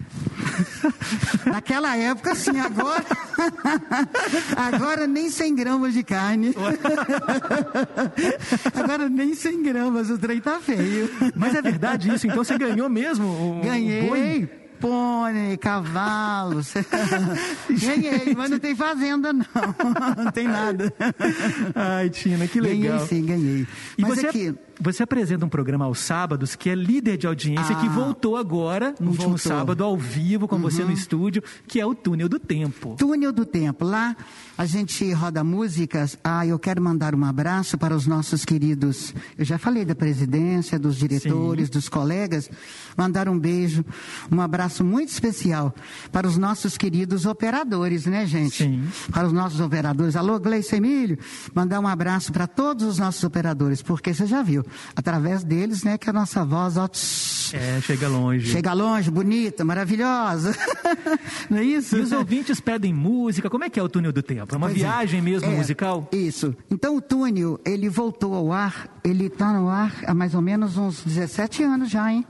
Naquela época, sim, agora nem 100 gramas de carne. Agora nem 100 gramas, o trem tá feio. Mas é verdade isso? Então você ganhou mesmo? Ganhei. Boi? Pônei, cavalos. Ganhei, mas não tem fazenda, não. Não tem nada. Ai, Tina, que legal. Ganhei, sim, ganhei. E mas você apresenta um programa aos sábados que é líder de audiência, que voltou agora, no último sábado, ao vivo, com você no estúdio, que é o Túnel do Tempo. Túnel do Tempo. Lá a gente roda músicas. Eu quero mandar um abraço para os nossos queridos. Eu já falei da presidência, dos diretores, sim, dos colegas. Mandar um beijo, um abraço muito especial para os nossos queridos operadores, né, gente? Sim. Para os nossos operadores. Alô, Gleice Emílio. Mandar um abraço para todos os nossos operadores, porque você já viu. dizendo, através deles, né, que a nossa voz, ó, chega longe. Chega longe, bonita, maravilhosa. Não é isso? E os ouvintes pedem música. Como é que é o Túnel do Tempo? É uma viagem mesmo musical? Isso. Então o túnel, ele voltou ao ar, ele está no ar há mais ou menos uns 17 anos já, hein?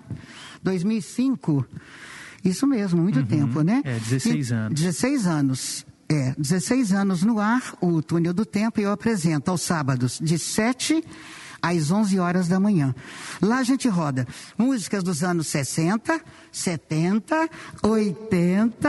2005. Isso mesmo, muito tempo, né? 16 anos. 16 anos. 16 anos no ar, o Túnel do Tempo, e eu apresento aos sábados, de 7 às 11 horas da manhã. Lá a gente roda músicas dos anos 60, 70, 80,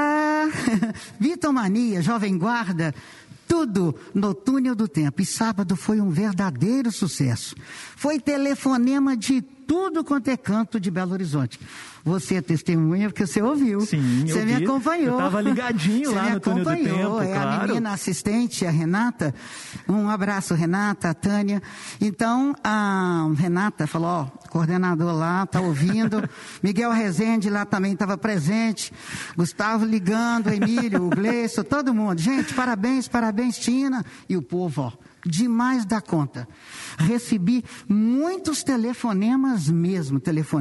Vitomania, Jovem Guarda, tudo no Túnel do Tempo. E sábado foi um verdadeiro sucesso. Foi telefonema de tudo quanto é canto de Belo Horizonte. Você é testemunha porque você ouviu. Sim, você me acompanhou. Eu estava ligadinho lá no Túnel do Tempo, A menina assistente, a Renata. Um abraço, Renata, a Tânia. Então, a Renata falou, coordenador lá, tá ouvindo. Miguel Rezende lá também estava presente. Gustavo ligando, Emílio, o Gleison, todo mundo. Gente, parabéns, Tina. E o povo, demais da conta. Recebi muitos telefonemas mesmo,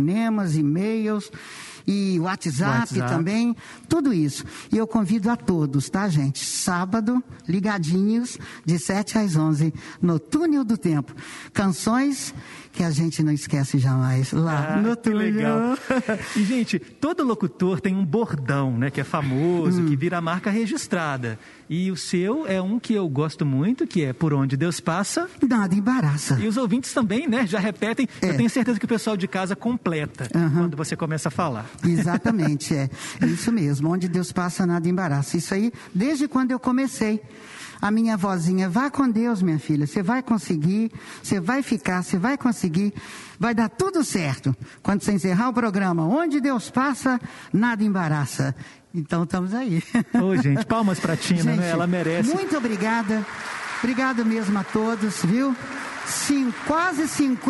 e-mails, e WhatsApp também, tudo isso. E eu convido a todos, tá, gente? Sábado, ligadinhos, de 7 às 11, no Túnel do Tempo. Canções que a gente não esquece jamais, lá no túnel. Legal. E, gente, todo locutor tem um bordão, né, que é famoso, que vira marca registrada. E o seu é um que eu gosto muito, que é por onde Deus passa, nada embaraça. E os ouvintes também, né, já repetem. Eu tenho certeza que o pessoal de casa completa quando você começa a falar. Exatamente, é isso mesmo. Onde Deus passa, nada embaraça. Isso aí, desde quando eu comecei. A minha vozinha, vá com Deus, minha filha, você vai conseguir, você vai ficar, você vai conseguir, vai dar tudo certo. Quando você encerrar o programa, onde Deus passa, nada embaraça. Então, estamos aí. Ô, gente, palmas pra Tina, gente, né? Ela merece. Muito obrigada. Obrigado mesmo a todos, viu? Quase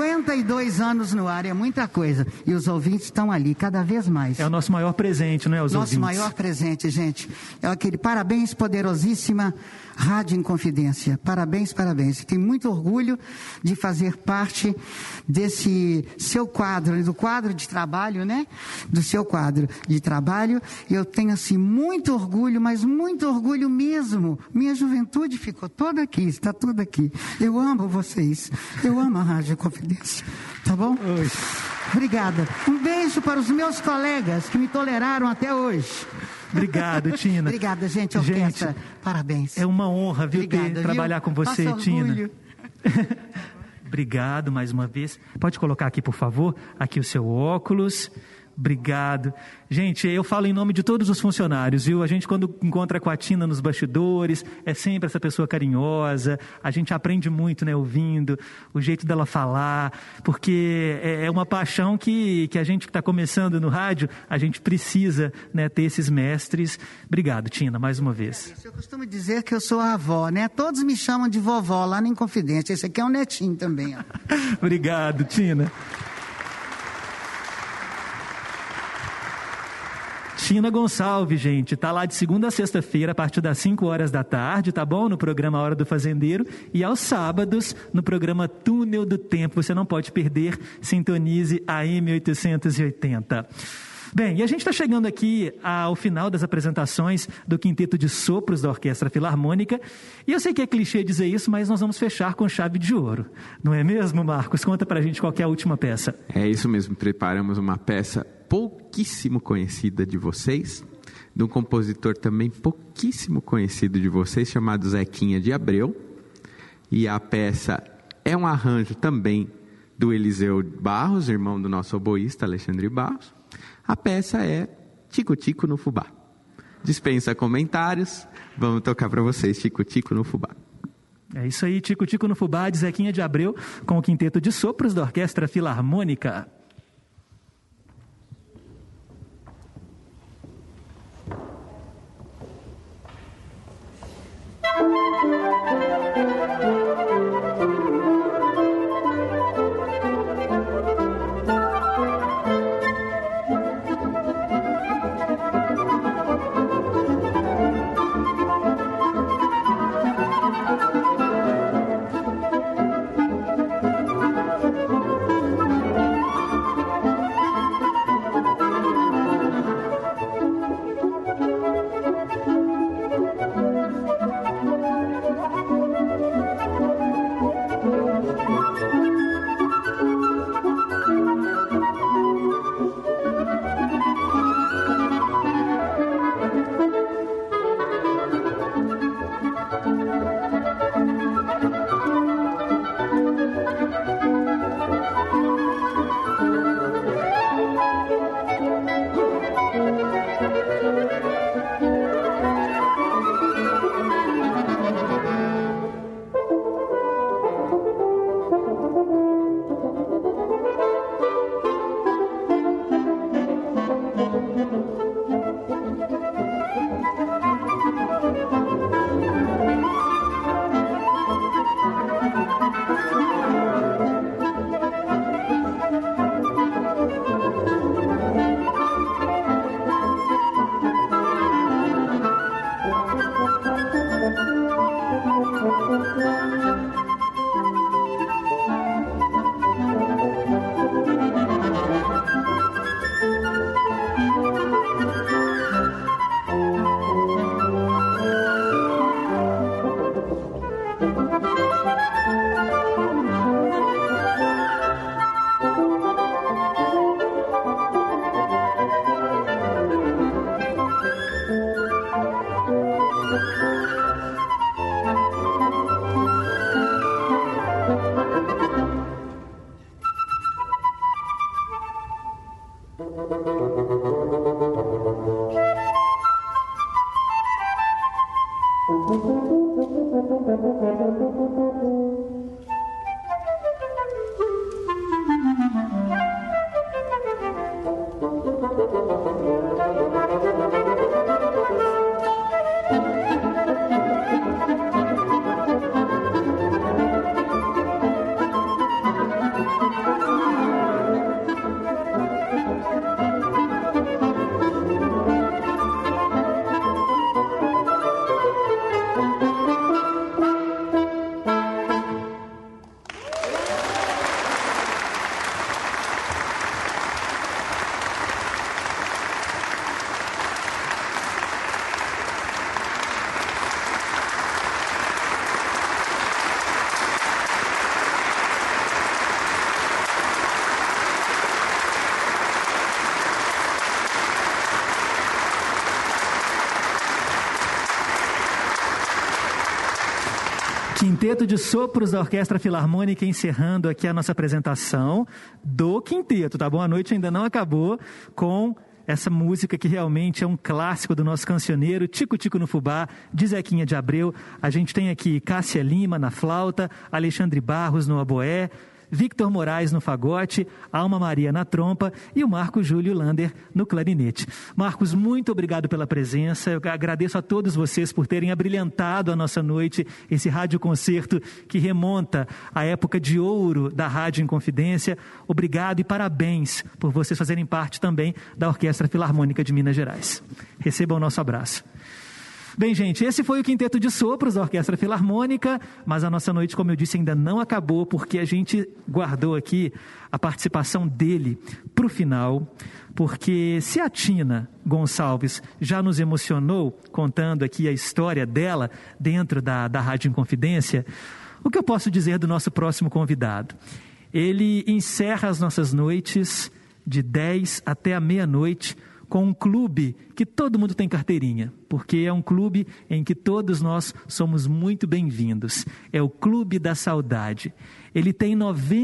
52 anos no ar, é muita coisa. E os ouvintes estão ali, cada vez mais. É o nosso maior presente, não é, os ouvintes? Nosso maior presente, gente. É aquele parabéns, poderosíssima Rádio Inconfidência. Parabéns, parabéns. Tenho muito orgulho de fazer parte desse seu quadro, do quadro de trabalho, né? Do seu quadro de trabalho. Eu tenho, assim, muito orgulho, mas muito orgulho mesmo. Minha juventude ficou toda aqui, está toda aqui. Eu amo vocês. Eu amo a Rádio Confidência. Tá bom? Oi. Obrigada. Um beijo para os meus colegas que me toleraram até hoje. Obrigado, Tina. Obrigada, gente. Orquestra, gente, parabéns. É uma honra, viu, trabalhar com você, Tina. Obrigado mais uma vez. Pode colocar aqui, por favor, aqui o seu óculos. Obrigado. Gente, eu falo em nome de todos os funcionários, viu? A gente, quando encontra com a Tina nos bastidores, é sempre essa pessoa carinhosa. A gente aprende muito, né, ouvindo o jeito dela falar, porque é uma paixão que a gente que está começando no rádio, a gente precisa, né, ter esses mestres. Obrigado, Tina, mais uma vez. Eu costumo dizer que eu sou a avó, né? Todos me chamam de vovó lá na Inconfidência. Esse aqui é um netinho também, ó. Obrigado, Tina. Tina Gonçalves, gente, tá lá de segunda a sexta-feira, a partir das 5 horas da tarde, tá bom? No programa Hora do Fazendeiro. E aos sábados, no programa Túnel do Tempo. Você não pode perder, sintonize a M880. Bem, e a gente está chegando aqui ao final das apresentações do Quinteto de Sopros da Orquestra Filarmônica. E eu sei que é clichê dizer isso, mas nós vamos fechar com chave de ouro. Não é mesmo, Marcos? Conta pra gente qual que é a última peça. É isso mesmo, preparamos uma peça pouquíssimo conhecida de vocês, de um compositor também pouquíssimo conhecido de vocês, chamado Zequinha de Abreu. E a peça é um arranjo também do Eliseu Barros, irmão do nosso oboísta Alexandre Barros. A peça é Tico Tico no Fubá. Dispensa comentários, vamos tocar para vocês Tico Tico no Fubá. É isso aí, Tico Tico no Fubá, de Zequinha de Abreu, com o Quinteto de Sopros da Orquestra Filarmônica. Quinteto de sopros da Orquestra Filarmônica, encerrando aqui a nossa apresentação do quinteto, tá bom? A noite ainda não acabou com essa música que realmente é um clássico do nosso cancioneiro, Tico Tico no Fubá, de Zequinha de Abreu. A gente tem aqui Cássia Lima na flauta, Alexandre Barros no oboé, Victor Moraes no fagote, Alma Maria na trompa e o Marcos Júlio Lander no clarinete. Marcos, muito obrigado pela presença. Eu agradeço a todos vocês por terem abrilhantado a nossa noite, esse radioconcerto que remonta à época de ouro da Rádio Inconfidência. Obrigado e parabéns por vocês fazerem parte também da Orquestra Filarmônica de Minas Gerais. Recebam o nosso abraço. Bem, gente, esse foi o Quinteto de Sopros da Orquestra Filarmônica, mas a nossa noite, como eu disse, ainda não acabou, porque a gente guardou aqui a participação dele para o final, porque se a Tina Gonçalves já nos emocionou contando aqui a história dela dentro da Rádio Inconfidência, o que eu posso dizer do nosso próximo convidado? Ele encerra as nossas noites de 10 até a meia-noite, com um clube que todo mundo tem carteirinha, porque é um clube em que todos nós somos muito bem-vindos. É o Clube da Saudade. Ele tem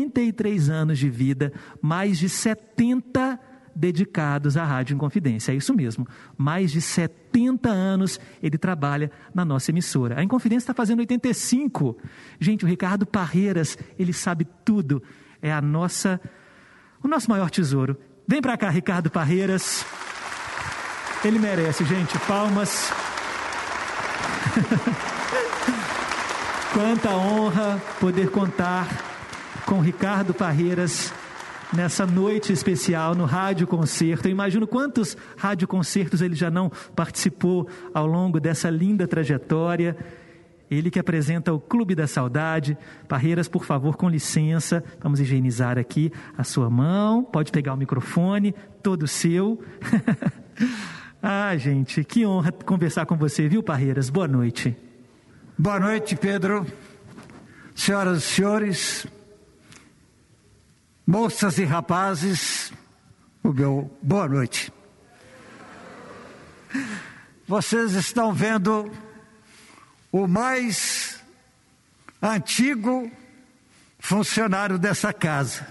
93 anos de vida, mais de 70 dedicados à Rádio Inconfidência. É isso mesmo, mais de 70 anos ele trabalha na nossa emissora. A Inconfidência está fazendo 85. Gente, o Ricardo Parreiras, ele sabe tudo. É o nosso maior tesouro. Vem para cá, Ricardo Parreiras. Ele merece, gente, palmas. Quanta honra poder contar com Ricardo Parreiras nessa noite especial no Rádio Concerto. Eu imagino quantos radioconcertos ele já não participou ao longo dessa linda trajetória. Ele que apresenta o Clube da Saudade. Parreiras, por favor, com licença, vamos higienizar aqui a sua mão. Pode pegar o microfone, todo seu. Ah, gente, que honra conversar com você, viu, Parreiras? Boa noite. Boa noite, Pedro. Senhoras e senhores, moças e rapazes, o meu boa noite. Vocês estão vendo o mais antigo funcionário dessa casa.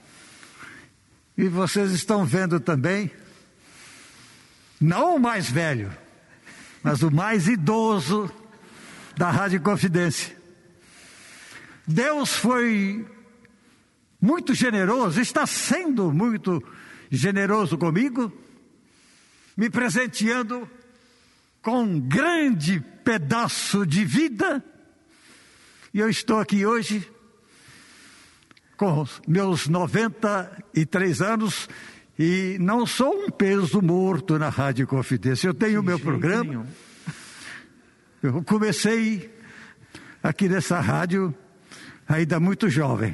E vocês estão vendo também, não o mais velho, mas o mais idoso da Rádio Inconfidência. Deus foi muito generoso, está sendo muito generoso comigo, me presenteando com um grande pedaço de vida. E eu estou aqui hoje com meus 93 anos e não sou um peso morto na Rádio Inconfidência. Eu tenho o meu programa. Eu comecei aqui nessa rádio ainda muito jovem.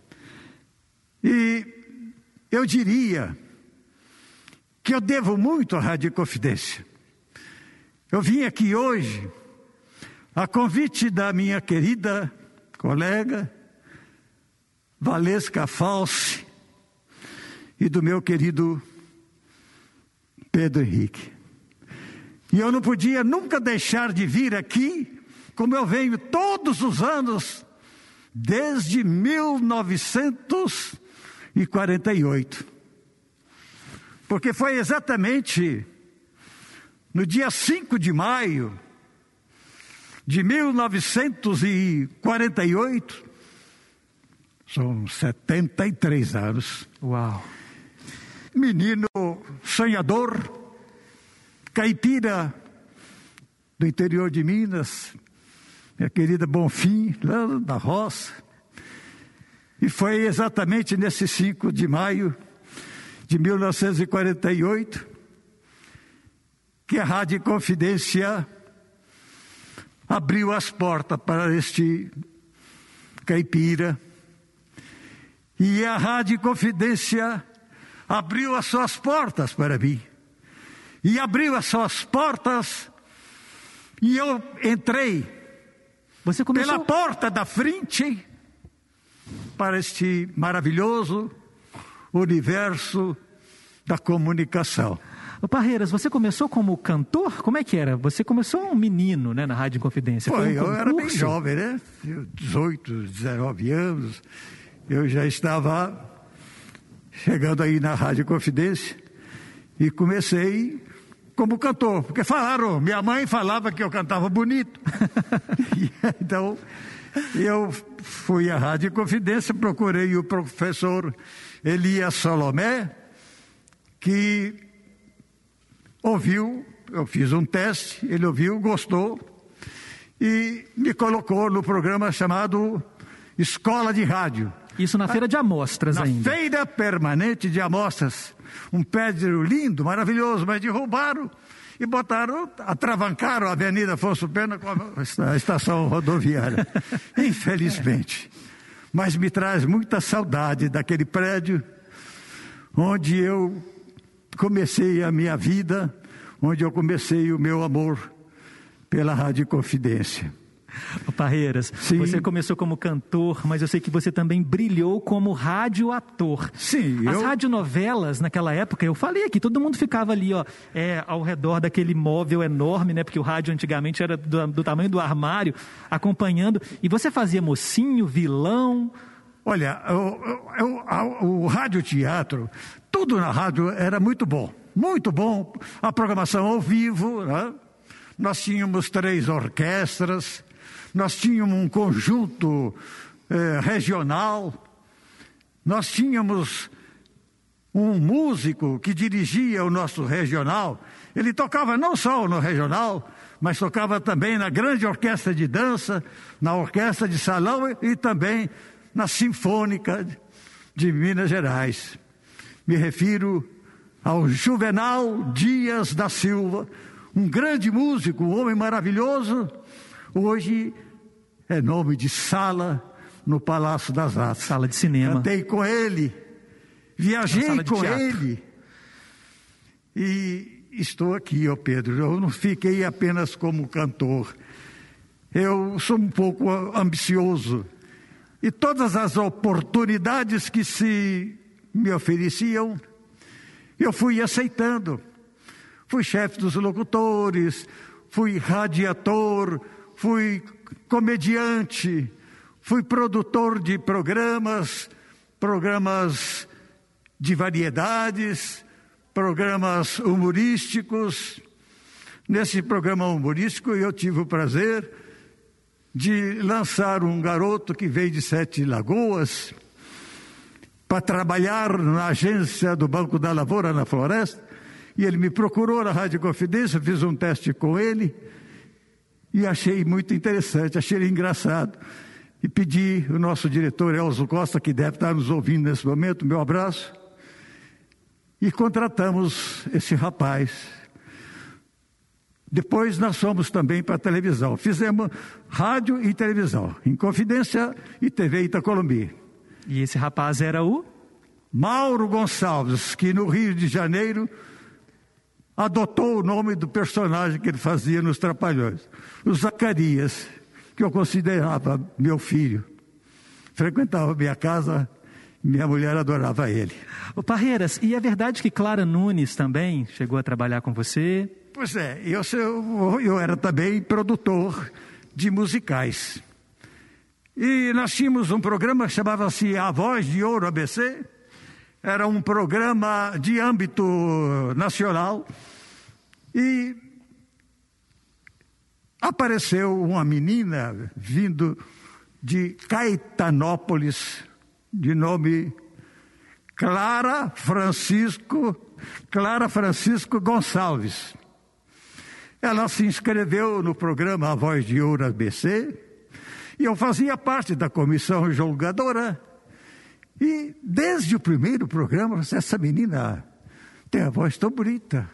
E eu diria que eu devo muito à Rádio Inconfidência. Eu vim aqui hoje a convite da minha querida colega Valesca Falsi e do meu querido Pedro Henrique. E eu não podia nunca deixar de vir aqui, como eu venho todos os anos, desde 1948. porque foi exatamente no dia 5 de maio de 1948, são 73 anos. Uau! Menino sonhador, caipira do interior de Minas, minha querida Bonfim, lá da roça. E foi exatamente nesse 5 de maio de 1948 que a Rádio Confidência abriu as portas para este caipira. E a Rádio Confidência abriu as suas portas para mim. E abriu as suas portas e eu entrei pela porta da frente para este maravilhoso universo da comunicação. Ô Parreiras, você começou como cantor? Como é que era? Você começou um menino, né, na Rádio Confidência. Eu era bem jovem, né? 18, 19 anos. Eu já estava chegando aí na Rádio Confidência e comecei como cantor, porque minha mãe falava que eu cantava bonito. Então, eu fui à Rádio Confidência, procurei o professor Elias Salomé, que ouviu, eu fiz um teste, ele ouviu, gostou, e me colocou no programa chamado Escola de Rádio. Isso na feira de amostras ainda. Na feira permanente de amostras. Um prédio lindo, maravilhoso, mas derrubaram e atravancaram a Avenida Afonso Pena com a estação rodoviária. Infelizmente. Mas me traz muita saudade daquele prédio onde eu comecei a minha vida, onde eu comecei o meu amor pela Rádio Confidência. Parreiras, sim. Você começou como cantor, mas eu sei que você também brilhou como radioator. Sim. As radionovelas naquela época, eu falei aqui, todo mundo ficava ali, ao redor daquele móvel enorme, né? Porque o rádio antigamente era do tamanho do armário, acompanhando. E você fazia mocinho, vilão? Olha, o radioteatro, tudo na rádio era muito bom. Muito bom. A programação ao vivo, né? Nós tínhamos 3 orquestras. Nós tínhamos um conjunto regional, nós tínhamos um músico que dirigia o nosso regional. Ele tocava não só no regional, mas tocava também na grande orquestra de dança, na orquestra de salão e também na Sinfônica de Minas Gerais. Me refiro ao Juvenal Dias da Silva, um grande músico, um homem maravilhoso. Hoje é nome de sala no Palácio das Artes. Sala de cinema. Cantei com ele, viajei com ele. E estou aqui, Pedro. Eu não fiquei apenas como cantor. Eu sou um pouco ambicioso. E todas as oportunidades que se me ofereciam, eu fui aceitando. Fui chefe dos locutores, fui radiator, fui comediante, fui produtor de programas de variedades, programas humorísticos. Nesse programa humorístico eu tive o prazer de lançar um garoto que veio de 7 Lagoas para trabalhar na agência do Banco da Lavoura na Floresta, e ele me procurou na Rádio Confidência, fiz um teste com ele e achei muito interessante, achei ele engraçado. E pedi o nosso diretor Elzo Costa, que deve estar nos ouvindo nesse momento, meu abraço, e contratamos esse rapaz. Depois nós fomos também para a televisão, fizemos rádio e televisão, em Confidência e TV Itacolomi. E esse rapaz era o? Mauro Gonçalves, que no Rio de Janeiro adotou o nome do personagem que ele fazia nos Trapalhões, o Zacarias, que eu considerava meu filho. Frequentava minha casa, minha mulher adorava ele. Ô Parreiras, e é verdade que Clara Nunes também chegou a trabalhar com você? Pois é, eu era também produtor de musicais. E nós tínhamos um programa que chamava-se A Voz de Ouro ABC, Era um programa de âmbito nacional e apareceu uma menina vindo de Caetanópolis, de nome Clara Francisco Gonçalves. Ela se inscreveu no programa A Voz de Ouro ABC e eu fazia parte da comissão julgadora. E desde o primeiro programa, essa menina tem a voz tão bonita.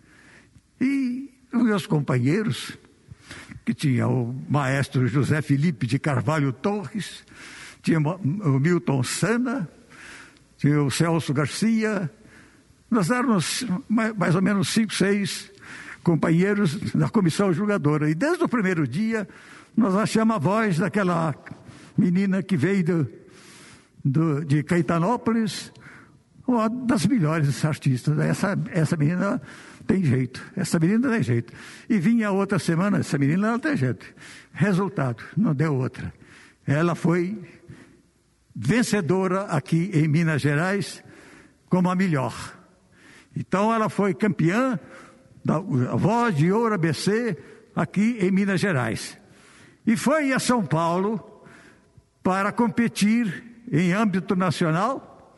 E os meus companheiros, que tinha o maestro José Felipe de Carvalho Torres, tinha o Milton Sana, tinha o Celso Garcia, nós éramos mais ou menos 5, 6 companheiros da comissão julgadora. E desde o primeiro dia, nós achamos a voz daquela menina que veio de Caetanópolis, uma das melhores artistas. Essa menina tem jeito, E vinha outra semana, essa menina não tem jeito. Resultado, não deu outra. Ela foi vencedora aqui em Minas Gerais como a melhor. Então ela foi campeã da Voz de Ouro ABC aqui em Minas Gerais. E foi a São Paulo para competir em âmbito nacional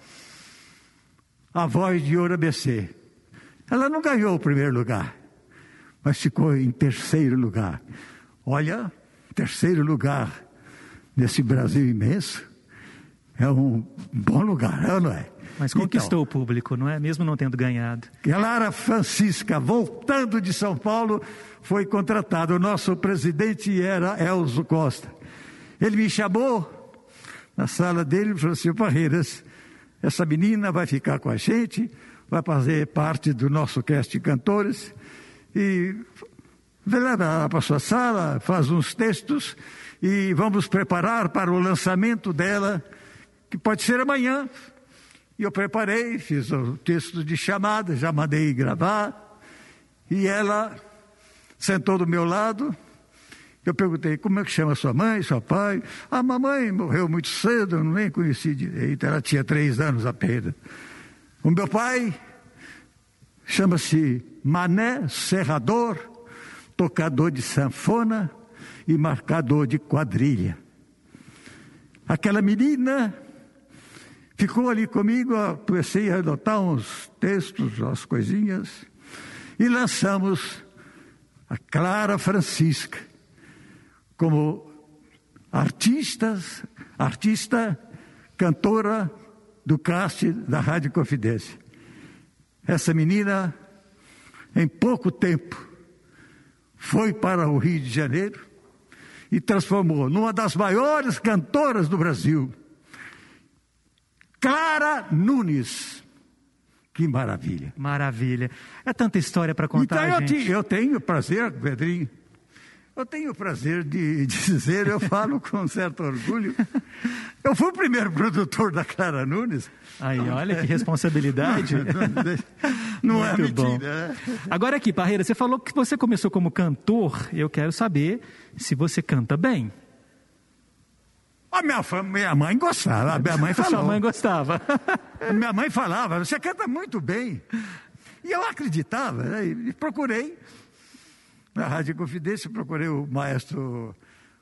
a Voz de Ouro ABC. Ela não ganhou o primeiro lugar, mas ficou em terceiro lugar. Olha, terceiro lugar nesse Brasil imenso é um bom lugar, não é? Mas conquistou o público, não é? Mesmo não tendo ganhado. Clara Francisca, voltando de São Paulo, foi contratada. O nosso presidente era Elzo Costa. Ele me chamou na sala dele e falou assim: Parreiras, essa menina vai ficar com a gente, vai fazer parte do nosso cast de cantores, e leva ela para a sua sala, faz uns textos, e vamos preparar para o lançamento dela, que pode ser amanhã. E eu preparei, fiz o texto de chamada, já mandei gravar, e ela sentou do meu lado. Eu perguntei: como é que chama sua mãe, seu pai? A mamãe morreu muito cedo, eu nem conheci direito, ela tinha 3 anos apenas. O meu pai chama-se Mané Serrador, tocador de sanfona e marcador de quadrilha. Aquela menina ficou ali comigo, comecei a anotar uns textos, umas coisinhas, e lançamos a Clara Francisca como artista, cantora do cast da Rádio Confidência. Essa menina, em pouco tempo, foi para o Rio de Janeiro e transformou numa das maiores cantoras do Brasil. Clara Nunes. Que maravilha. Maravilha. É tanta história para contar, então, gente. Eu tenho prazer, Pedrinho, de dizer, eu falo com certo orgulho, eu fui o primeiro produtor da Clara Nunes. Aí, olha que responsabilidade. Não é mentira. Né? Agora aqui, Parreira, você falou que você começou como cantor, eu quero saber se você canta bem. Minha mãe gostava, minha mãe falou. Sua mãe gostava. Minha mãe falava: você canta muito bem. E eu acreditava, né? E procurei, na Rádio Confidência, procurei o maestro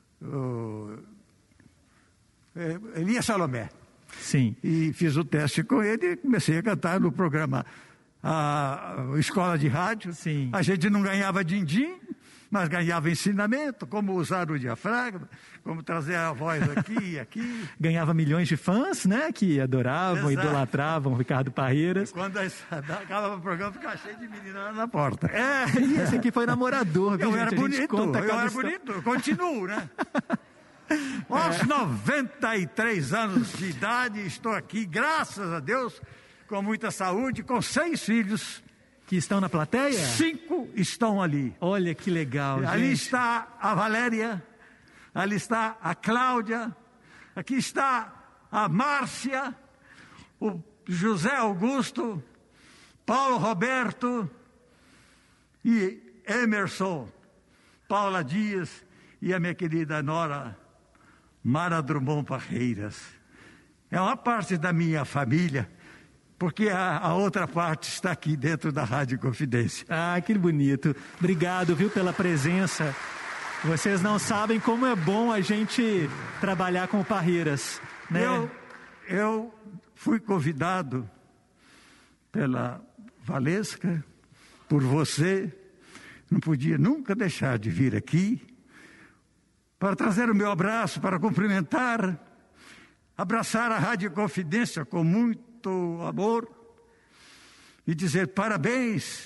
Elias Salomé. Sim. E fiz o teste com ele e comecei a cantar no programa a Escola de Rádio. Sim. A gente não ganhava din-din, mas ganhava ensinamento, como usar o diafragma, como trazer a voz aqui e aqui. Ganhava milhões de fãs, né, que adoravam, exato, idolatravam o Ricardo Parreiras. Quando acabava o programa, ficava cheio de menina na porta. E esse aqui foi namorador, viu, eu gente? Era bonito, eu continuo, né? Aos 93 anos de idade, estou aqui, graças a Deus, com muita saúde, com 6 filhos. Que estão na plateia? 5 estão ali. Olha que legal, gente. Ali está a Valéria, ali está a Cláudia, aqui está a Márcia, o José Augusto, Paulo Roberto e Emerson, Paula Dias e a minha querida nora Mara Drummond Parreiras. É uma parte da minha família, porque a outra parte está aqui dentro da Rádio Confidência. Ah, que bonito. Obrigado, viu, pela presença. Vocês não sabem como é bom a gente trabalhar com o Parreiras, né? Eu fui convidado pela Valesca, por você, não podia nunca deixar de vir aqui para trazer o meu abraço, para cumprimentar, abraçar a Rádio Confidência com muito amor e dizer parabéns.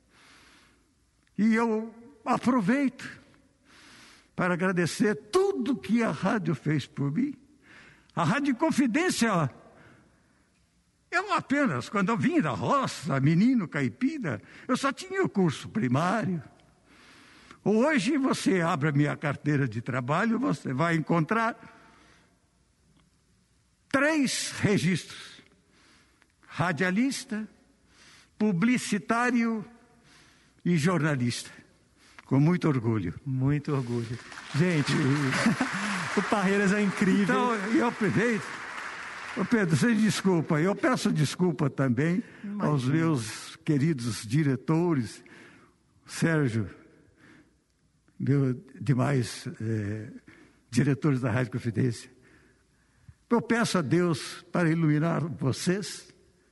E eu aproveito para agradecer tudo que a rádio fez por mim. A Rádio Confidência, eu apenas, quando eu vim da roça, menino caipira, eu só tinha o curso primário. Hoje você abre a minha carteira de trabalho, você vai encontrar 3 registros: radialista, publicitário e jornalista. Com muito orgulho. Muito orgulho. Gente, o Parreiras é incrível. Então, eu aproveito. Pedro, você desculpa. Eu peço desculpa também aos meus queridos diretores, Sérgio, meu demais diretores da Rádio Confidência. Eu peço a Deus para iluminar vocês,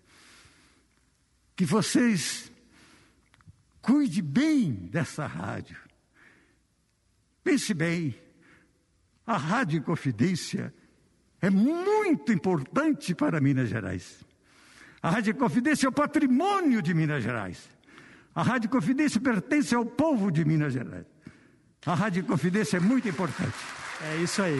que vocês cuide bem dessa rádio. Pense bem, a Rádio Confidência é muito importante para Minas Gerais. A Rádio Confidência é o patrimônio de Minas Gerais. A Rádio Confidência pertence ao povo de Minas Gerais. A Rádio Confidência é muito importante. É isso aí.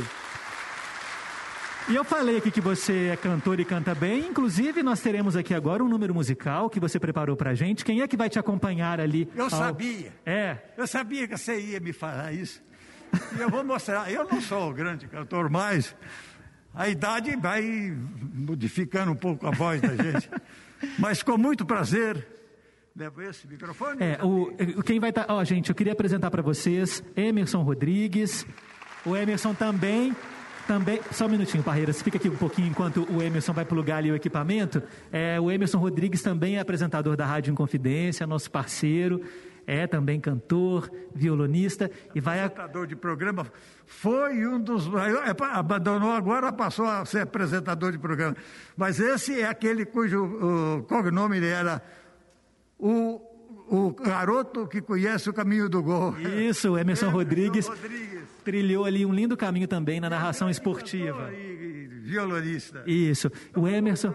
E eu falei aqui que você é cantor e canta bem. Inclusive, nós teremos aqui agora um número musical que você preparou pra gente. Quem é que vai te acompanhar ali? Eu sabia. Eu sabia que você ia me falar isso. E eu vou mostrar. Eu não sou o grande cantor, mas a idade vai modificando um pouco a voz da gente. Mas com muito prazer, levo esse microfone. Quem vai estar... gente, eu queria apresentar para vocês Emerson Rodrigues. O Emerson também, só um minutinho, Parreiras, fica aqui um pouquinho enquanto o Emerson vai plugar ali o equipamento. O Emerson Rodrigues também é apresentador da Rádio Inconfidência, nosso parceiro, é também cantor, violonista e vai... Apresentador de programa, foi um dos... Abandonou agora, passou a ser apresentador de programa. Mas esse é aquele cujo cognome era o garoto que conhece o caminho do gol. Isso, o Emerson Rodrigues trilhou ali um lindo caminho também na narração esportiva. E violonista. Isso, o Emerson...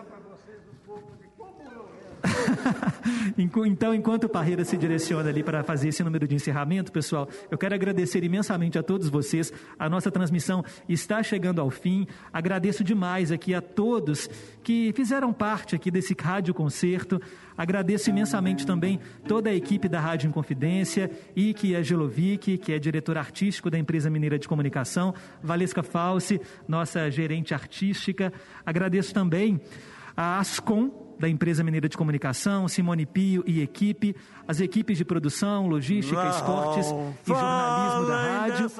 Então, enquanto o Parreiras se direciona ali para fazer esse número de encerramento, pessoal, eu quero agradecer imensamente a todos vocês. A nossa transmissão está chegando ao fim. Agradeço demais aqui a todos que fizeram parte aqui desse rádio concerto. Agradeço imensamente também toda a equipe da Rádio Inconfidência, Ike Agelovic, que é diretor artístico da Empresa Mineira de Comunicação, Valesca Falsi, nossa gerente artística. Agradeço também a Ascom, da Empresa Mineira de Comunicação, Simone Pio e equipe, as equipes de produção, logística, esportes e jornalismo da rádio.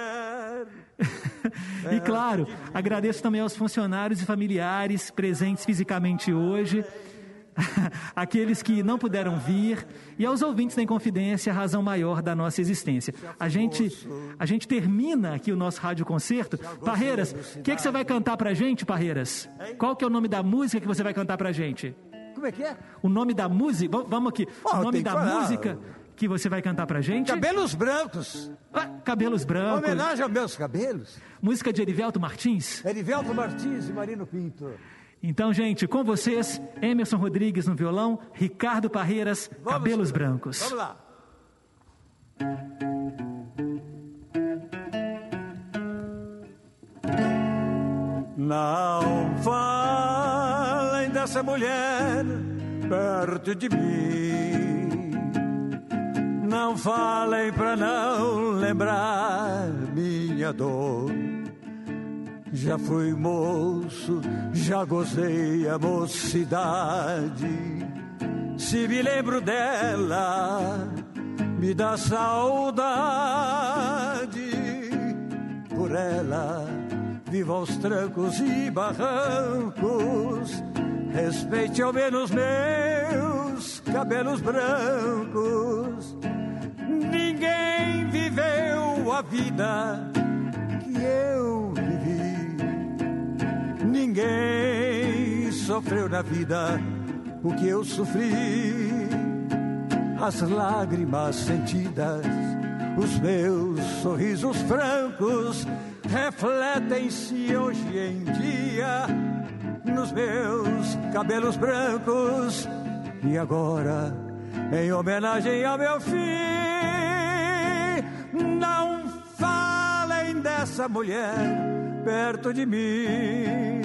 E claro, agradeço também aos funcionários e familiares presentes fisicamente hoje, aqueles que não puderam vir, e aos ouvintes da Inconfidência, a razão maior da nossa existência. A gente termina aqui o nosso rádio concerto. Parreiras, o que você vai cantar pra gente, Parreiras? Qual que é o nome da música que você vai cantar pra gente? Como é que é? O nome da música, vamos aqui, o nome da música que você vai cantar pra gente? Cabelos Brancos. Cabelos Brancos. Homenagem aos meus cabelos. Música de Erivelto Martins? Erivelto Martins e Marino Pinto. Então, gente, com vocês, Emerson Rodrigues no violão, Ricardo Parreiras, Cabelos Brancos. Vamos lá. Não falem dessa mulher perto de mim. Não falem pra não lembrar minha dor. Já fui moço, já gozei a mocidade. Se me lembro dela, me dá saudade. Por ela, vivo aos trancos e barrancos, respeite ao menos meus cabelos brancos. Ninguém viveu a vida que eu vivi. Ninguém sofreu na vida o que eu sofri. As lágrimas sentidas, os meus sorrisos francos refletem-se hoje em dia nos meus cabelos brancos. E agora, em homenagem ao meu fim, não falem dessa mulher perto de mim.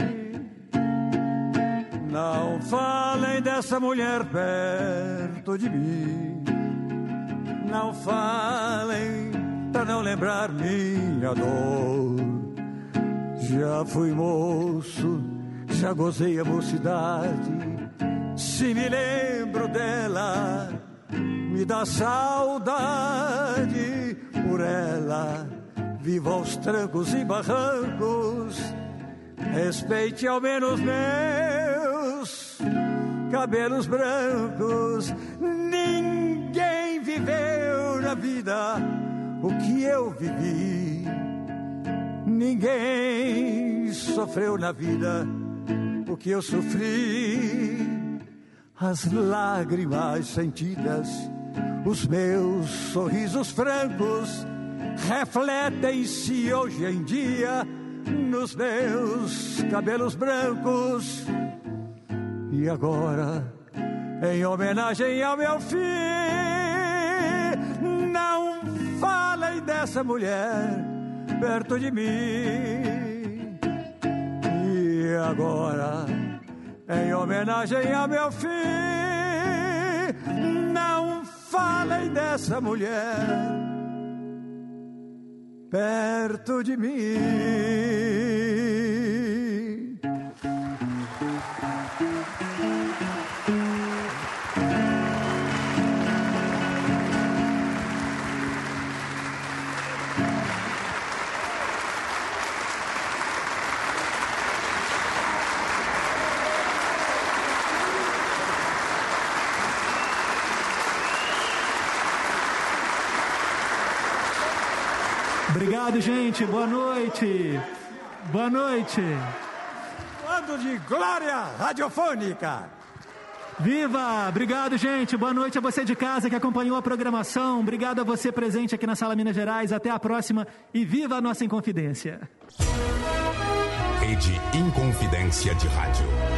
Não falem dessa mulher perto de mim. Não falem pra não lembrar minha dor. Já fui moço, já gozei a mocidade. Se me lembro dela, me dá saudade. Por ela, vivo aos trancos e barrancos. Respeite ao menos meus cabelos brancos. Ninguém viveu na vida o que eu vivi. Ninguém sofreu na vida o que eu sofri. As lágrimas sentidas, os meus sorrisos francos refletem-se hoje em dia nos meus cabelos brancos. E agora, em homenagem ao meu fim, não falem dessa mulher perto de mim. E agora, em homenagem ao meu fim, não falem dessa mulher perto de mim. Obrigado, gente. Boa noite. Boa noite. Ano de glória radiofônica. Viva! Obrigado, gente. Boa noite a você de casa que acompanhou a programação. Obrigado a você presente aqui na Sala Minas Gerais. Até a próxima e viva a nossa Inconfidência. Rede Inconfidência de Rádio.